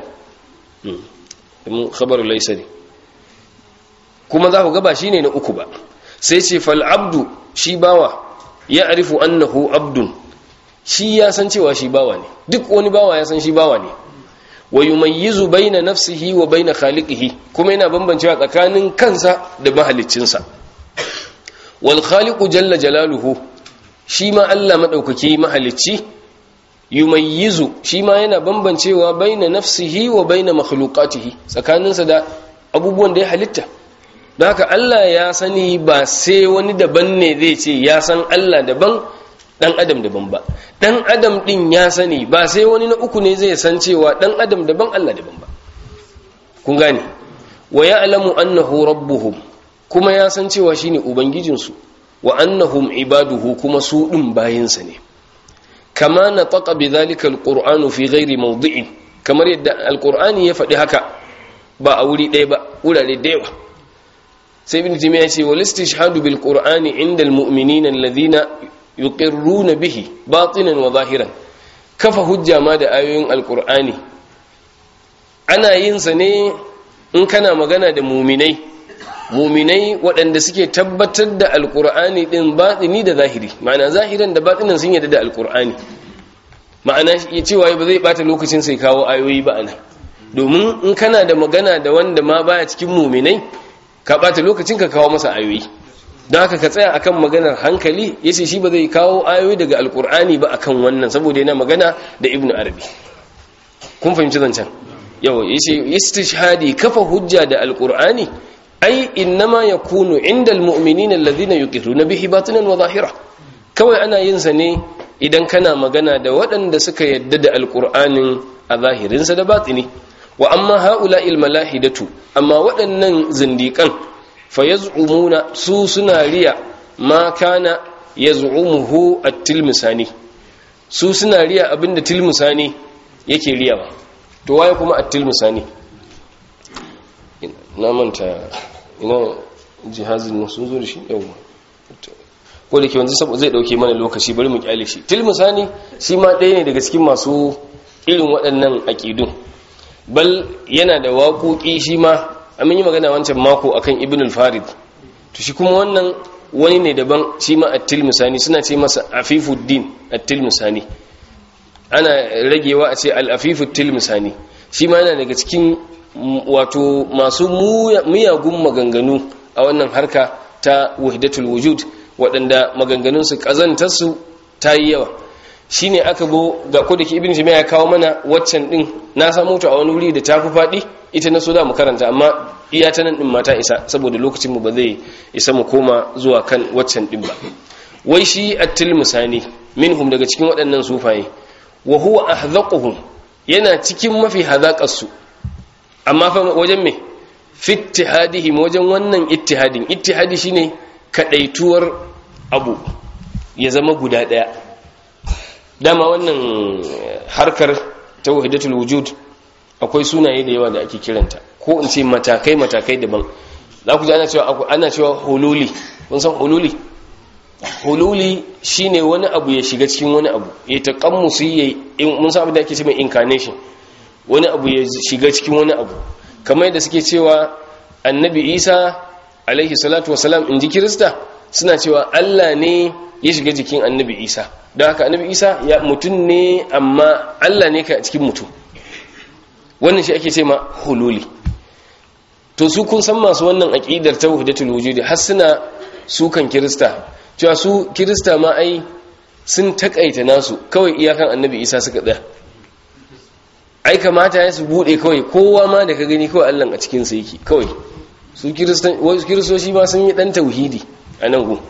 mun khabaru laysa ne, kuma za ku ga ba shine na uku ba. Sai ce fal abdu, shi bawa, ya arifu annahu abdun, shi ya san cewa shi bawa ne, duk wani bawa ya san shi bawa ne. Wa yumayyizu baina nafsihi wa baina khaliqihi, kuma yana bambancewa tsakanin kansa da mahaliccinsa. Wal khaliqu jalla jalaluhu, shi ma Allah madaukaki mahalicci, yumayyizu, shi ma yana bambancewa baina nafsihi wa baina makhluqatihi, tsakaninsa da abubuwan da ya halitta. Don haka Allah ya sani, ba sai wani daban ne zai ce ya san Allah daban, dan adam daban ba. Dan adam din ya sani, ba sai wani na uku ne zai san cewa dan adam daban Allah daban ba. Kun gane? Wa ya'lamu annahu rabbuhum, kuma ya san cewa shine ubangijinsu, wa annahum ibaduhu, kuma su din bayinsa ne. Kama nataqa bidhalika alqur'anu fi ghairi mawdi'in, kamar yadda alqur'ani ya faɗi haka ba a wuri ɗaya ba, wurare da yawa. Sai ibn Taymiyyah ya ce wal istishhadu bil qur'ani inda al mu'minina alladhina yuqirruna bihi batinan wa zahiran, kafa hujja ma da ayoyin alqur'ani ana yin sa ne in kana magana da mu'minai waɗanda suke tabbatar da alqur'ani din batini da zahiri, ma'ana zahiran da batinan sun yarda da alqur'ani. Ma'ana ya cewa ba zai bata lokacin sai kawo ayoyi ba anan, domin in kana da magana da wanda ma baya cikin mu'minai ka bata lokacin ka kawo masa ayoyi. Don haka ka tsaya akan maganar hankali. Yace shi ba zai kawo ayoyi daga alkur'ani ba akan wannan, saboda yana magana da Ibn Arabi. Kun fahimci zancen? Yawa, yace istishhadi, kafa hujja da alkur'ani, ai innama yakunu inda almu'minina alladhina yuqirruna bihi batinan wa zahira. Kawai ana yin sa ne idan kana magana da waɗanda suka yadda da alkur'anin a zahirinsa da batini. Wa amma ha'ula'il malahidatu, amma waɗannan zindiƙan fa yaz'umuna, su suna riya ma kana yaz'umuhu at-tilmisani, su suna riya abinda tilmisani yake riyawa. To waye kuma at-tilmisani? Na manta ina jihazin sun zo da shi yawa, ko da ke wanzu saboda zai dauke mana lokaci, bari mu kyale shi. Tilmisani shi ma ɗaya ne daga cikin masu irin waɗannan aqidun, bal yana da waƙoƙi shi ma. Amin yi magana wancan mako akan Ibn al-Farid, to shi kuma wannan wani ne daban, shi ma at-Tilmisani, suna ce masa Afifuddin at-Tilmisani, ana ragewa a ce al-Afifu at-Tilmisani. Shi ma yana daga cikin wato masu miyagun maganganu a wannan harka ta wahdatul wujud, waɗanda maganganunsu ƙazantarsu ta yi yawa. Shi ne aka bo ga kodaki Ibn Taymiyyah ya kawo mana waccan ɗin, na samu ta a wani wuri da ta fi faɗi, ita na so da mu karanta, amma iya ta nan ɗin ma ta isa, saboda lokacinmu ba zai isa mu koma zuwa kan waccan ɗin ba. Wai shi at-Tilmisani minhum, daga cikin waɗannan sufaye, wa huwa ahdhaquhum, yana cikin mafi hazaƙarsu, amma fa wajen me? Fi ittihadihim, wajen wannan ittihadin. Ittihadi shine kadaituwar abu ya zama guda ɗaya. Dama wannan harkar ta wahdatul wujud akwai sunaye da yawa da ake kiranta, ko in ce matakai daban. Za ku ji ana cewa hululi. Kun san hululi? Hululi shine wani abu ya shiga cikin wani abu, ya taqammusi, mun san abin da ake cewa incarnation, wani abu ya shiga cikin wani abu. Kamar yadda suke cewa Annabi Isa alaihi salatu wasalam, inji Kirista, suna cewa Allah ne ya shiga jikin Annabi Isa. Don haka Annabi Isa ya mutum ne, amma Allah ne ka a cikin mutum. Wannan shi ake ce ma hululi. To su kun san masu wannan aqidar ta wahdatul wujud har suna sukan Kirista, cewa su Kirista ma ai sun takaita nasu, kawai iyakan Annabi Isa suka tsaya. ai kamata ya su bude kawai kowa ma da ka gani kawai Allah a cikin sa yake kawai su kiristoci ma sun yi dan tauhidi a nan gu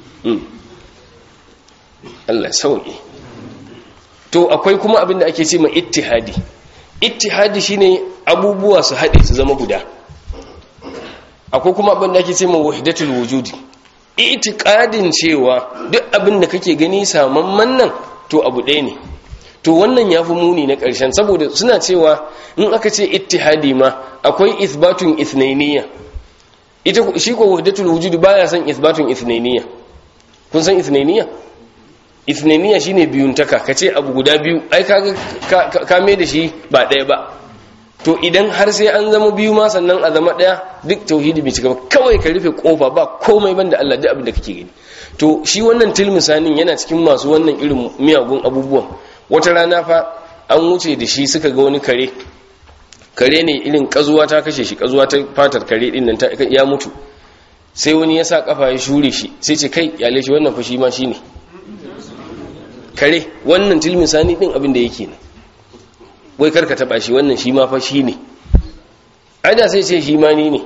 Allah sauke. To akwai kuma abin da ake ce ma ittihadi shine abubuwa su haɗe su zama guda. Akwai kuma abin da ake ce ma wahdatul wujudi, itiqadin cewa duk abin da kake gani samamman nan to abu ɗaya ne. To wannan yafi muni na ƙarshen, saboda suna cewa in aka ce ittihadi ma akwai ithbatun ithnainiyya. Ita shi ko wahdatul wujudi baya son ithbatun ithnainiyya. Kun san ithnainiyya? Ithnainiyya shine biyuntaka, kace abu guda biyu, ai kaga ka mai da shi ba ɗaya ba. To idan har sai an zama biyu ma sannan a zama ɗaya, duk tauhidi bai cika ba, kawai ka rufe kofa ba komai banda Allah, duk abin da kake gani. To shi wannan tilmisanin yana cikin masu wannan irin miyagun abubuwan. Wata rana fa an wuce da shi suka ga wani kare ne irin kazuwa ta kashe shi, kazuwa ta fatar kare din nan ya mutu. Sai wani ya sa kafa ya shure shi, sai ce kai yale shi wannan fa shi ma shine kare, wannan tilmisani din abin da yake ne, wai karka taba shi, wannan shi ma fa shine. Ai da sai ce shi ma ni ne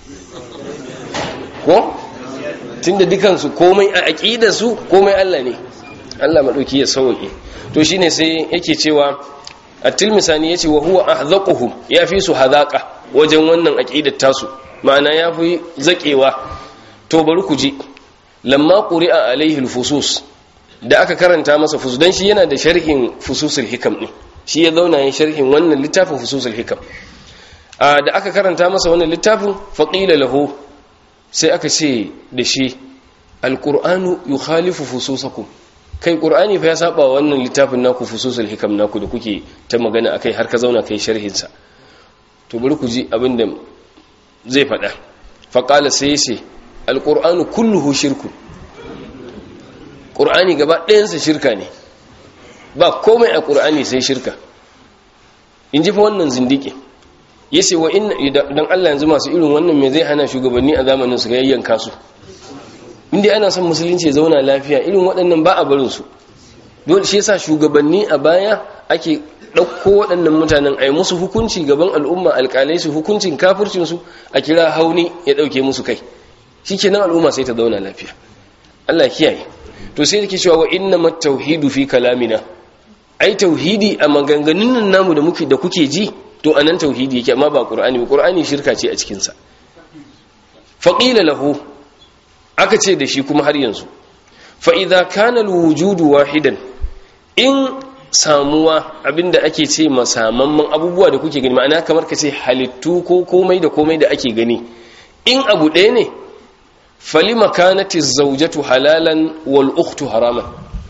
ko, tunda dukansu komai a aqidar su komai Allah ne. Allah madauki ya sauke. To shine sai yake cewa at-tilmisani yace wa huwa ahzaquhum, yafi su hazaqa wajen wannan aqidar tasu, ma'ana yafi zakewa. To bari ku ji, lamma quri'a alaihi al-fusus, da aka karanta masa fusus, dan shi yana da sharhin fususul hikam din, shi ya zauna yin sharhin wannan littafin fususul hikam. Da aka karanta masa wannan littafin, faqila lahu, sai aka ce da shi al-qur'anu yukhalifu fususakum, kai qur'ani fa ya saba wannan littafin naku fususul hikam naku da kuke ta magana akai har ka zauna kai sharhin sa. To bari ku ji abinda zai faɗa. Faqala sai ce al-qur'anu kulluhu shirkun, qur'ani gaba ɗayansa shirka ne, ba komai a qur'ani sai shirka. In ji fa wannan zindiki yace wa inna, dan Allah yanzu masu irin wannan me zai hana shugabanni a zamanin su ga yayyanka su? Inda ana son musulunci ya zauna lafiya, irin waɗannan ba a barin su. Dole shi yasa shugabanni a baya ake ɗauko waɗannan mutanen a yi musu hukunci gaban al'umma, alƙalai su hukuncin kafircin su, a kira hauni ya ɗauke musu kai, shikenan al'umma sai ta zauna lafiya. Allah kiyaye. To sai yake cewa wa innamat tauhidu fi kalamina, ai tauhidi a maganganun nan namu da kuke ji, to anan tauhidi yake, amma ba qur'ani ba. Qur'ani shirka ce a cikin sa. Faqila lahu, aka ce da shi kuma har yanzu, fa idza kana alwujudu wahidan, in samuwa abinda ake ce masamamman abubuwa da kuke gani, ma'ana kamar ka ce halittu ko komai da komai da ake gani, in abu ɗaya ne, falima kanati zawjatu halalan wal ukhtu haraman.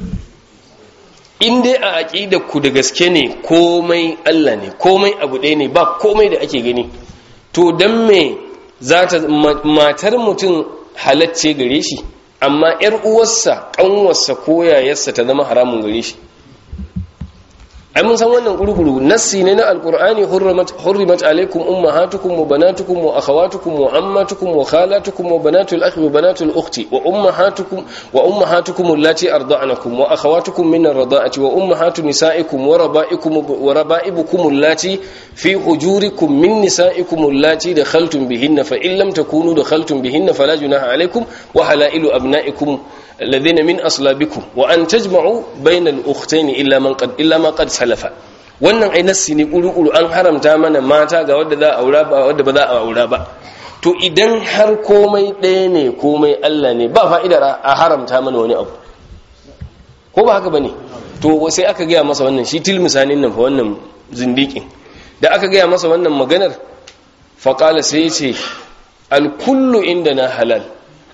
In dai a aqidar ku da gaske ne komai Allah ne, komai abu ɗaya ne, ba komai da ake gani, to dan me zata matar mutum halacce gare shi, amma ‘yar uwarsa, ƙanwarsa ko yayarsa ta zama haramun gare shi? Ai mun san wannan gurguru nassi ne na alqur'ani, hurrimat alaykum ummahatukum wa banatukum wa akhawatukum wa ammatukum wa khalatukum wa banatul akhi wa banatul ukhti wa ummahatukum allati arda'nakum wa akhawatukum min ar-rada'ati wa ummahatu nisa'ikum wa raba'ibukum allati fi hujurikum min nisa'ikum allati dakhaltum bihinna fa in lam takunu dakhaltum bihinna fala junaha alaykum wa halailu abna'ikum الذين من أصلابكم وأن تجمعوا بين الأختين إلا ما قد سلف. wannan ai nassi ne kuru an haramta mana mata ga wadda za a aura ba wadda ba za a aura ba. To idan har komai ɗaya ne komai Allah ne, ba fa'idar a haramta mana wani abu, ko ba haka bane? To sai aka gaya masa wannan, shi tilmisanin nan fa wannan zindikin da aka gaya masa wannan maganar, faqala sai ya ce al kullu indana halal,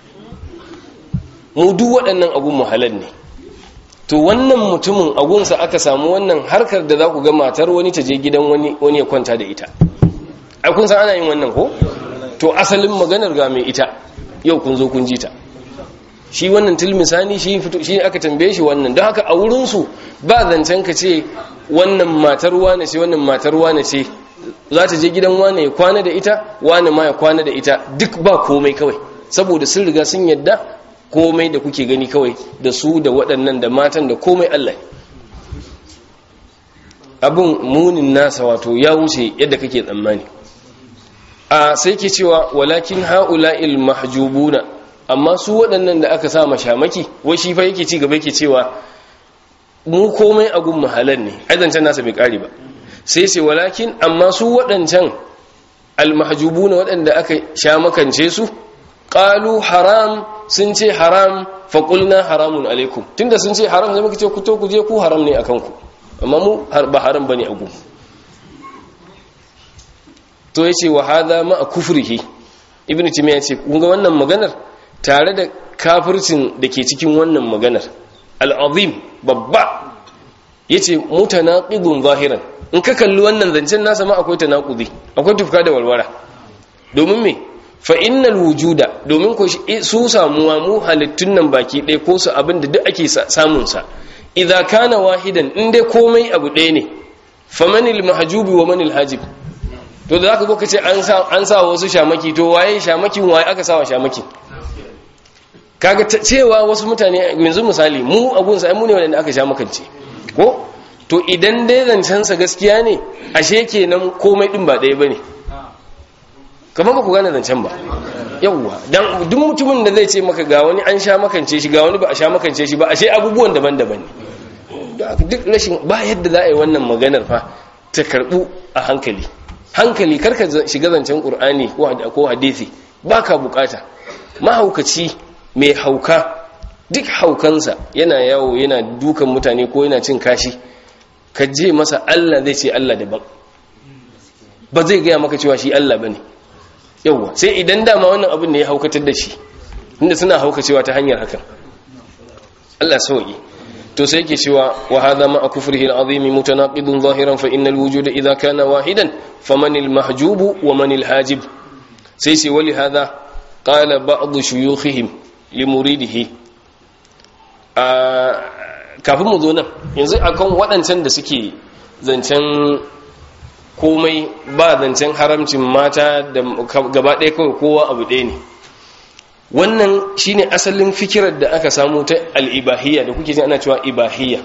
mu duk waɗannan abun mu halal ne. To wannan mutumin agunsa aka samu wannan harkar da za ku ga matar wani ta je gidan wani ya kwanta da ita. Ai kun san ana yin wannan ko? To asalin maganar ga mai ita yau kun zo kun ji ta. Shi wannan tilmisani shi aka tambaye shi wannan, don haka a wurin su ba zancen ka ce wannan matar wane ce wannan matar wane ce, za ta je gidan wane ya kwana da ita, wane ma ya kwana da ita, duk ba komai kawai, saboda sun riga sun yadda komai da kuke gani kawai da su da waɗannan da matan da komai Allah. abin munin nasa wato ya wuce yadda kake tsammani. Sai ke cewa walakin ha'ula'il mahjubuna, amma su waɗannan da aka sa mashamaki, wai shi fa yake ci gaba yake cewa mu komai a gun mahalan ne, aizancen nasa bai ƙari ba, sai ce walakin amma su waɗancan almahjubuna waɗanda aka sha makance su qalu haram, sun ce haram, fa qulna haramun alaikum, tunda sun ce haram zai muka ce ku to ku je ku haram ne akan ku, amma mu ba haram bane a gun. To yace wa hadha ma kufrihi, ibnu timiya yace kun ga wannan maganar tare da kafircin da ke cikin wannan maganar al-azim babba, yace mutanaqidun zahiran, in ka kalli wannan zancen nasa ma akwai tanaqudi, akwai tufka da walwara. Domin me? Fa innal wujuda, domin ko su samuwa mu halittun nan baki ɗaya ko su abin da duk ake samun sa, idza kana wahidan, in dai komai abu ɗaya ne, famanil mahjubi wa manil hajib. To da zaka zo ka ce an sa wasu shamaki, to waye shamakin, waye aka sa wa shamakin? Kaga cewa wasu mutane yanzu misali mu abun sai mu ne wanda aka sha makance ko, to idan dai zancen sa gaskiya ne, ashe kenan komai din ba ɗaya bane, kamar ba ku gane zancen ba. Yawwa, dan duk mutumin da zai ce maka ga wani an sha makance shi, ga wani ba a sha makance shi ba, ashe abubuwan daban-daban ne. Duk rashin ba yadda za a yi wannan maganar fa ta karbu a hankali. Hankali, karka shiga zancen Qur'ani ko hadisi, baka bukata. Mahaukaci mai hauka, duk haukansa yana yawo yana dukan mutane ko yana cin kashi, ka je masa Allah zai ce Allah daban, ba zai gaya maka cewa shi Allah bane. Yawwa, sai idan dama wannan abin ne ya haukatar da shi, inda suna haukacewa ta hanyar hakan. Allah sauki. To sai yake cewa wa hadha ma kufrihi al-azim mutanaqidun zahiran, fa innal wujuda idha kana wahidan faman al-mahjub wa man al-hajib. Sai sai wali hadha qala ba'd shuyukhihim li muridihi. Kafin mu zo nan yanzu akan waɗancan da suke zancen komai ba zancen haramcin mata da gaba ɗaya kawai kowa abu ɗaya ne, wannan shine asalin fikirar da aka samu ta al-ibahiyya da kuke jin ana cewa ibahiyya.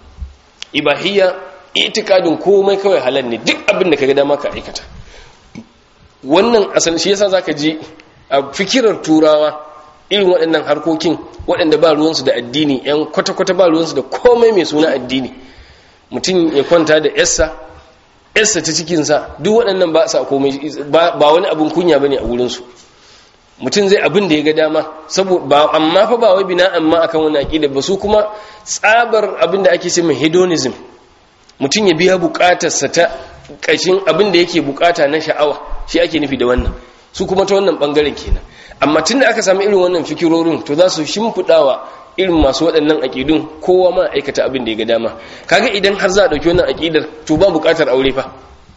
Itikadin komai kawai halal ne, duk abin da kaga dama ka aikata. Wannan asalin shi yasa zaka ji a fikirar turawa irin waɗannan harkokin waɗanda ba ruwansu da addini, yan kwata-kwata ba ruwansu da komai mai suna addini. Mutum ya kwanta da yarsa ta cikinsa, duk waɗannan ba sa komai, ba wani abin kunya bane a wurinsu. Mutum zai abin da ya ga dama, saboda amma fa ba wai bina amma akan wani aqida ba, su kuma tsabar abin da ake cewa hedonism, mutum ya biya bukatarsa ta kashin abin da yake bukata na sha'awa, shi ake nufi da wannan. Su kuma ta wannan bangaren kenan. Amma tunda aka samu irin wannan fikirorin, to za su shimfidawa irin masu waɗannan aqidun kowa ma aikata abin da ya ga dama. Kaga idan har za a dauki wannan aqidar, to ba bukatar aure fa.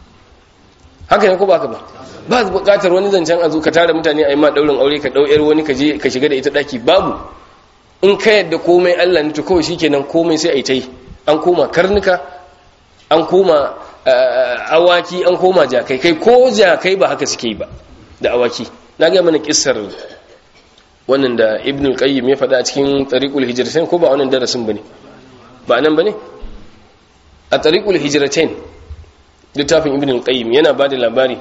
Haka ne ko ba haka ba? Ba bukatar wani zancen a zo ka tara mutane a yi ma daurin aure, ka dau yar wani ka je ka shiga da ita daki, babu. In ka yadda komai Allah ne, to kawai shikenan komai sai a yi ta yi. An koma karnuka, an koma awaki, an koma jakai, kai ko jakai ba haka suke yi ba da awaki. Na ga mana kissar wannan da Ibn al-Qayyim ya faɗa a cikin Tariqul Hijratain, ko ba wannan darasin bane, ba nan bane a Tariqul Hijratain, littafin Ibn al-Qayyim yana ba da labari,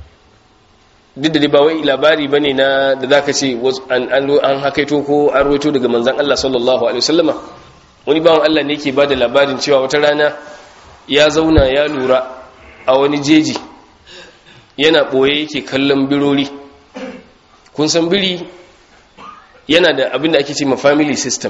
duk da ba wai labari bane na da zaka ce an hakaito ko an rawaito daga manzon Allah sallallahu alaihi wasallama. Wani bawan Allah ne yake ba da labarin cewa wata rana ya zauna ya lura a wani jeji, yana boye yake kallon birori. Kun san biri yana da abin da ake ce ma family system,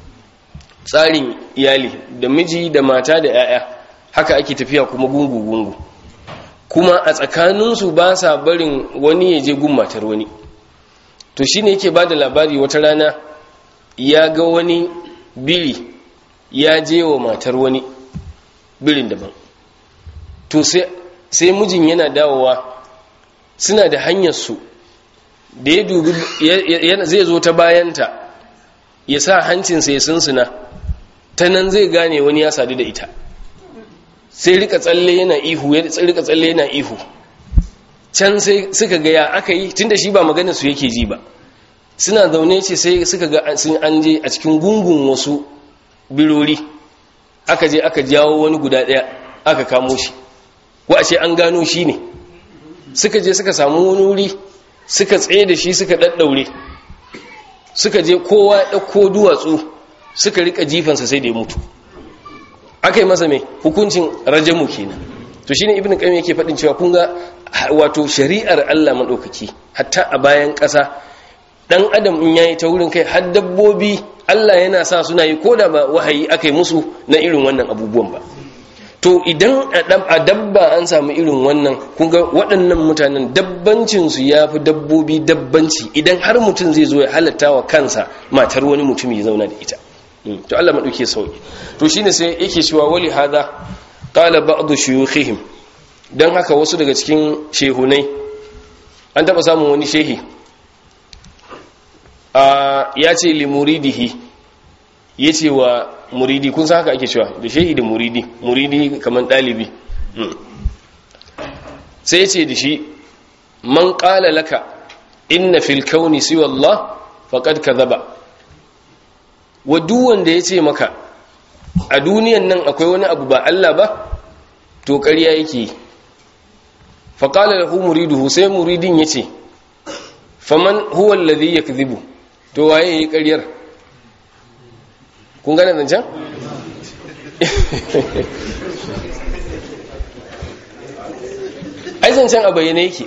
tsarin iyali da miji da mata da 'ya'ya, haka ake tafiya kuma gungu-gungu, kuma a tsakaninsu ba sa barin wani ya je gun matar wani. To shine yake ba da labari wata rana ya ga wani biri ya je wa matar wani birin daban. To sai mijin yana dawowa, suna da hanyarsu da ya dubi zai zo ta bayanta ya sa hancinsa ya sunsuna, ta nan zai gane wani ya sadu da ita. Sai rika tsalle yana ihu, can sai suka ga ya aka yi, tunda shi ba maganar su yake ji ba. Suna zaune ce sai suka ga sun an je a cikin gungun wasu birori, aka je aka jawo wani guda daya aka kamo shi ko a ce an gano shi ne, suka je suka samu wani wuri suka tsaye da shi suka daddaure, suka je kowa ya ɗauko duwatsu suka rika jifansa sai da ya mutu, aka yi masa mai hukuncin rajamu kenan. To shine ibnu qayyim yake faɗin cewa kun ga wato shari'ar Allah madaukaki hatta a bayan ƙasa dan adam in yayi ta wurin kai har dabbobi Allah yana sa suna yi koda ba wahayi akai musu na irin wannan abubuwan ba. To idan a dabba an samu irin wannan kun ga waɗannan mutanen dabbancin su yafi dabbobi dabbanci idan har mutum zai zo ya halatta wa kansa matar wani mutum ya zauna da ita. To Allah madauke sauki. To shine sai yake cewa wali hada qala ba'du shuyukhihim, dan haka wasu daga cikin shehunai an taba samun wani shehi ya ce li muridihi, yace wa muridi, kun san haka ake cewa da shehi da muridi kaman dalibi, sai yace da shi man qala laka inna fil kauni siwa Allah faqad kadhaba, wa duk wanda yace maka a duniyan nan akwai wani abu ba Allah ba to ƙarya yake. faƙalar lahu muriduhu, sai muridin ya ce faman huwa alladhi yakdhibu, to waye yayi ƙaryar? kun gane zancen? ai zancen a bayyane yake.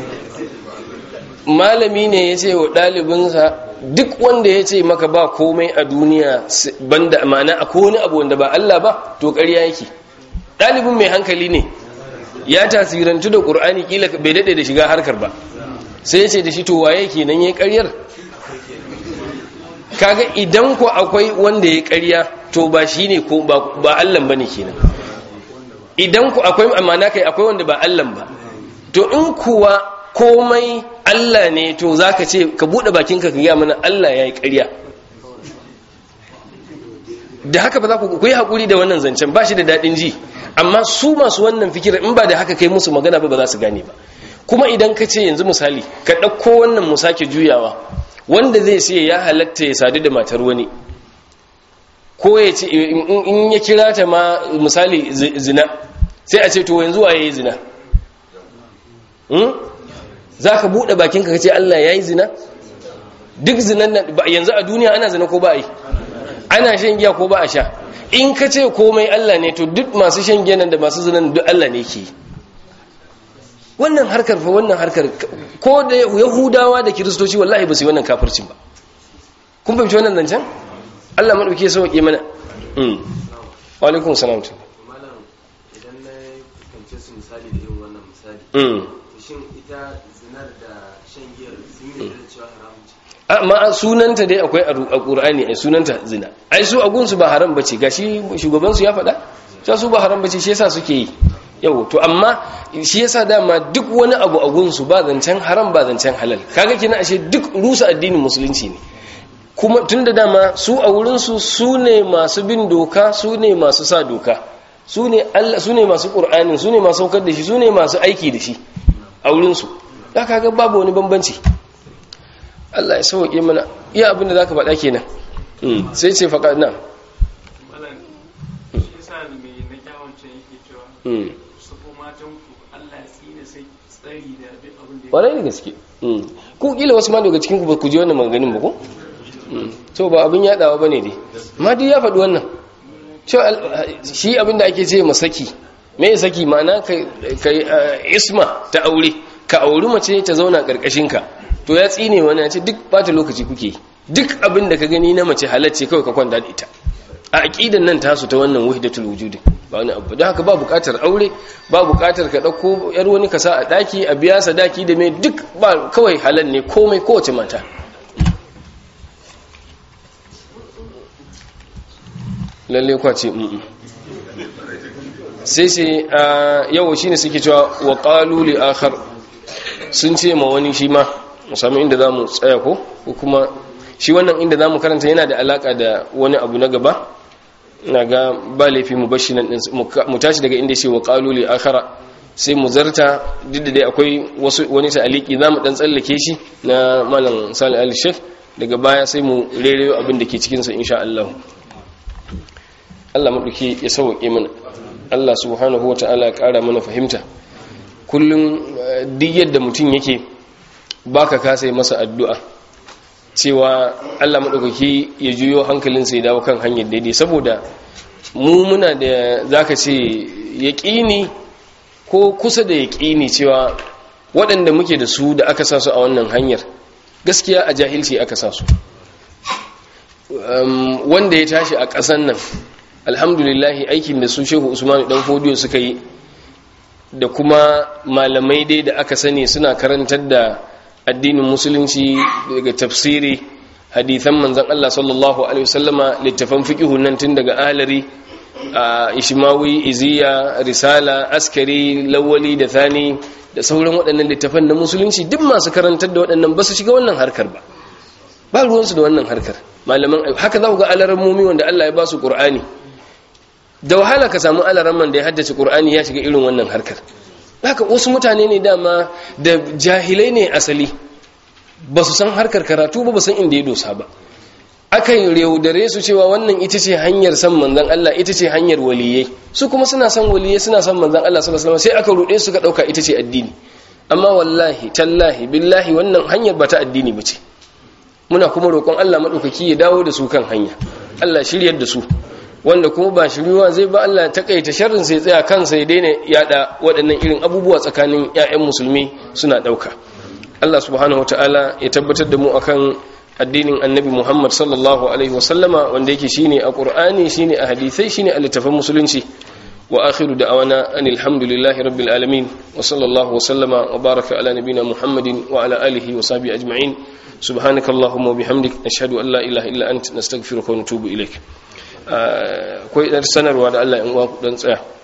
malami ne ya ce wa ɗalibinsa duk wanda ya ce maka ba komai a duniya banda amana akwai wani abu wanda ba Allah ba to ƙarya yake. ɗalibin mai hankali ne, ya tasirantu da ƙur'ani kila bai daɗe da shiga harkar ba, sai ya ce da shi to waye kenan yayi ƙaryar? kaga idan ko akwai wanda yayi ƙarya to ba shine ko ba Allah bane kenan. idan ku akwai amana kai akwai wanda ba Allah ba, to in kuwa komai Allah ne to zaka ce ka bude bakinka ka ga mana Allah yayi ƙarya. da haka ba za ku yi hakuri da wannan zancen, ba shi da dadin ji, amma su masu wannan fikira in ba da haka kai musu magana ba za su gane ba. kuma idan ka ce yanzu misali ka ɗauko wannan mu sake juyawa, wanda zai sai ya halatta ya sadu da matar wani, ko ya ce in ya kira ta ma misali zina, sai a ce to yanzu waye yi zina? za ka buɗe bakinka ka ce Allah ya yi zina? duk zinan nan yanzu a duniya ana zina ko ba a yi? ana shan giya ko ba a sha? in ka ce komai Allah ne to duk masu shan giya nan da masu zinan duk Allah ne ke yi. wannan harkar fa wannan harkar ko da yahudawa da kiristoci wallahi ba su yi wannan kafircin ba. kun fahimci wannan zancen? Allah madauke sauke mana. wa alaikum salam. malam idan na kance su misali da irin wannan misali, shin ita zinar da shan giyar sun yi da cewa haramun ce? amma sunanta dai akwai a Qur'ani ai sunanta zina, ai su agun su ba haram bace, gashi shugaban su ya faɗa cewa su ba haram bace, shi yasa suke yi. yau to amma shi yasa dama duk wani abu a gunsu ba zancen haram ba zancen halal, kaga kina ashe duk rusa addinin musulunci ne. kuma tunda dama su a wurin su ne masu bin doka, su ne masu sa doka, su ne Allah, su ne masu Qur'anin, su ne masu saukar da shi, su ne masu aiki da shi a wurin su. da kaga babu wani bambanci. Allah ya sauke mana iya abin da zaka faɗa kenan. sai ce faƙa na malam shi yasa me na kyawance yake cewa ƙwarai da gaske. ku kila wasu ma daga cikin ku ba ku ji wannan maganin ba ko? to ba abin yadawa ba ne dai, ma duk ya faɗi wannan shi abin da ake ce masaki. me saki? ma'ana kai isma ta aure, ka auri mace ta zauna ƙarƙashinka, to ya tsine wani ya ce duk bata lokaci kuke, duk abin da ka gani na mace halacce kawai ka kwanta da ita. a aqidan nan tasu ta wannan wahdatul wujud ba wani abu. don haka ba buƙatar aure, ba buƙatar ka ɗauko yar wani ka sa a ɗaki a biya sadaki da mai duk ba, kawai halal ne komai kowace mata. lalle kwace sai yawo shine suke cewa wa qalu li akhar, sun ce ma wani shi ma musamman inda zamu tsaya ko kuma shi wannan inda zamu karanta yana da alaka da wani abu na gaba. ina ga ba laifi mu bashi nan mu tashi daga inda yace wa qalu li akhara, sai mu zarta duk da dai akwai wani ta'aliki zamu dan tsallake shi na malam Salih al-Sheikh, daga baya sai mu rereyo abin da ke cikin sa insha Allah. Allah madauki ya sauke mana. Allah subhanahu wata'ala ya kara mana fahimta. Kullum duk yadda mutum yake baka kasa yi masa addu'a cewa Allah madaukaki ya juyo hankalinsa ya dawo kan hanyar daidai, saboda mu muna da zaka ce yaqini ko kusa da yaqini cewa waɗanda muke da su da aka sa su a wannan hanyar gaskiya a jahilci aka sa su. Wanda ya tashi a ƙasan nan alhamdulillahi aikin da su Shehu Usman dan Fodiyo suka yi da kuma malamai dai da aka sani suna karantar da addinin musulunci daga tafsiri, hadithan manzon Allah sallallahu alaihi wasallama, littafan fiqhu nan tun daga ahlari, ishmawi, iziya, risala, askari, lawali da thani da sauran waɗannan littafan na musulunci, duk masu karantar da waɗannan ba su shiga wannan harkar ba ruwansu da wannan harkar. Malaman haka za ku ga alarammomi wanda Allah ya ba su Qur'ani, da wahala ka samu alaramman da ya haddace Qur'ani ya shiga irin wannan harkar. Haka wasu mutane ne dama da jahilai ne asali, ba su san harkar karatu ba san inda ya dosa ba. Akan yaudare su cewa wannan ita ce hanyar san manzon Allah, ita ce hanyar waliyai, su kuma suna san waliyai, suna san manzon Allah sallallahu alaihi wasallam, sai aka rude su ka dauka ita ce addini. Amma wallahi tallahi billahi wannan hanyar ba ta addini bace. Muna kuma roƙon Allah madaukaki ya dawo da su kan hanya, Allah shiryar da su, wanda kuma ba shiryuwa zai ba Allah takaita sharrin sai tsaya kansa ya daina yada waɗannan irin abubuwa tsakanin ƴaƴan musulmi suna dauka. Allah subhanahu wataala ya tabbatar da mu akan addinin Annabi Muhammad sallallahu alaihi wasallama, wanda yake shine a Qur'ani, shine a hadisai, shine a littafin musulunci. Wa akhiru da'wana anil hamdulillahi rabbil alamin, wa sallallahu wa sallama wa baraka ala nabina Muhammadin wa ala alihi wa sahbihi ajma'in. Subhanakallahumma wa bihamdik, ashhadu an la ilaha illa anta, nastaghfiruka wa natubu ilaik. Akwai sanarwa da Allah ya uwa dan tsaya.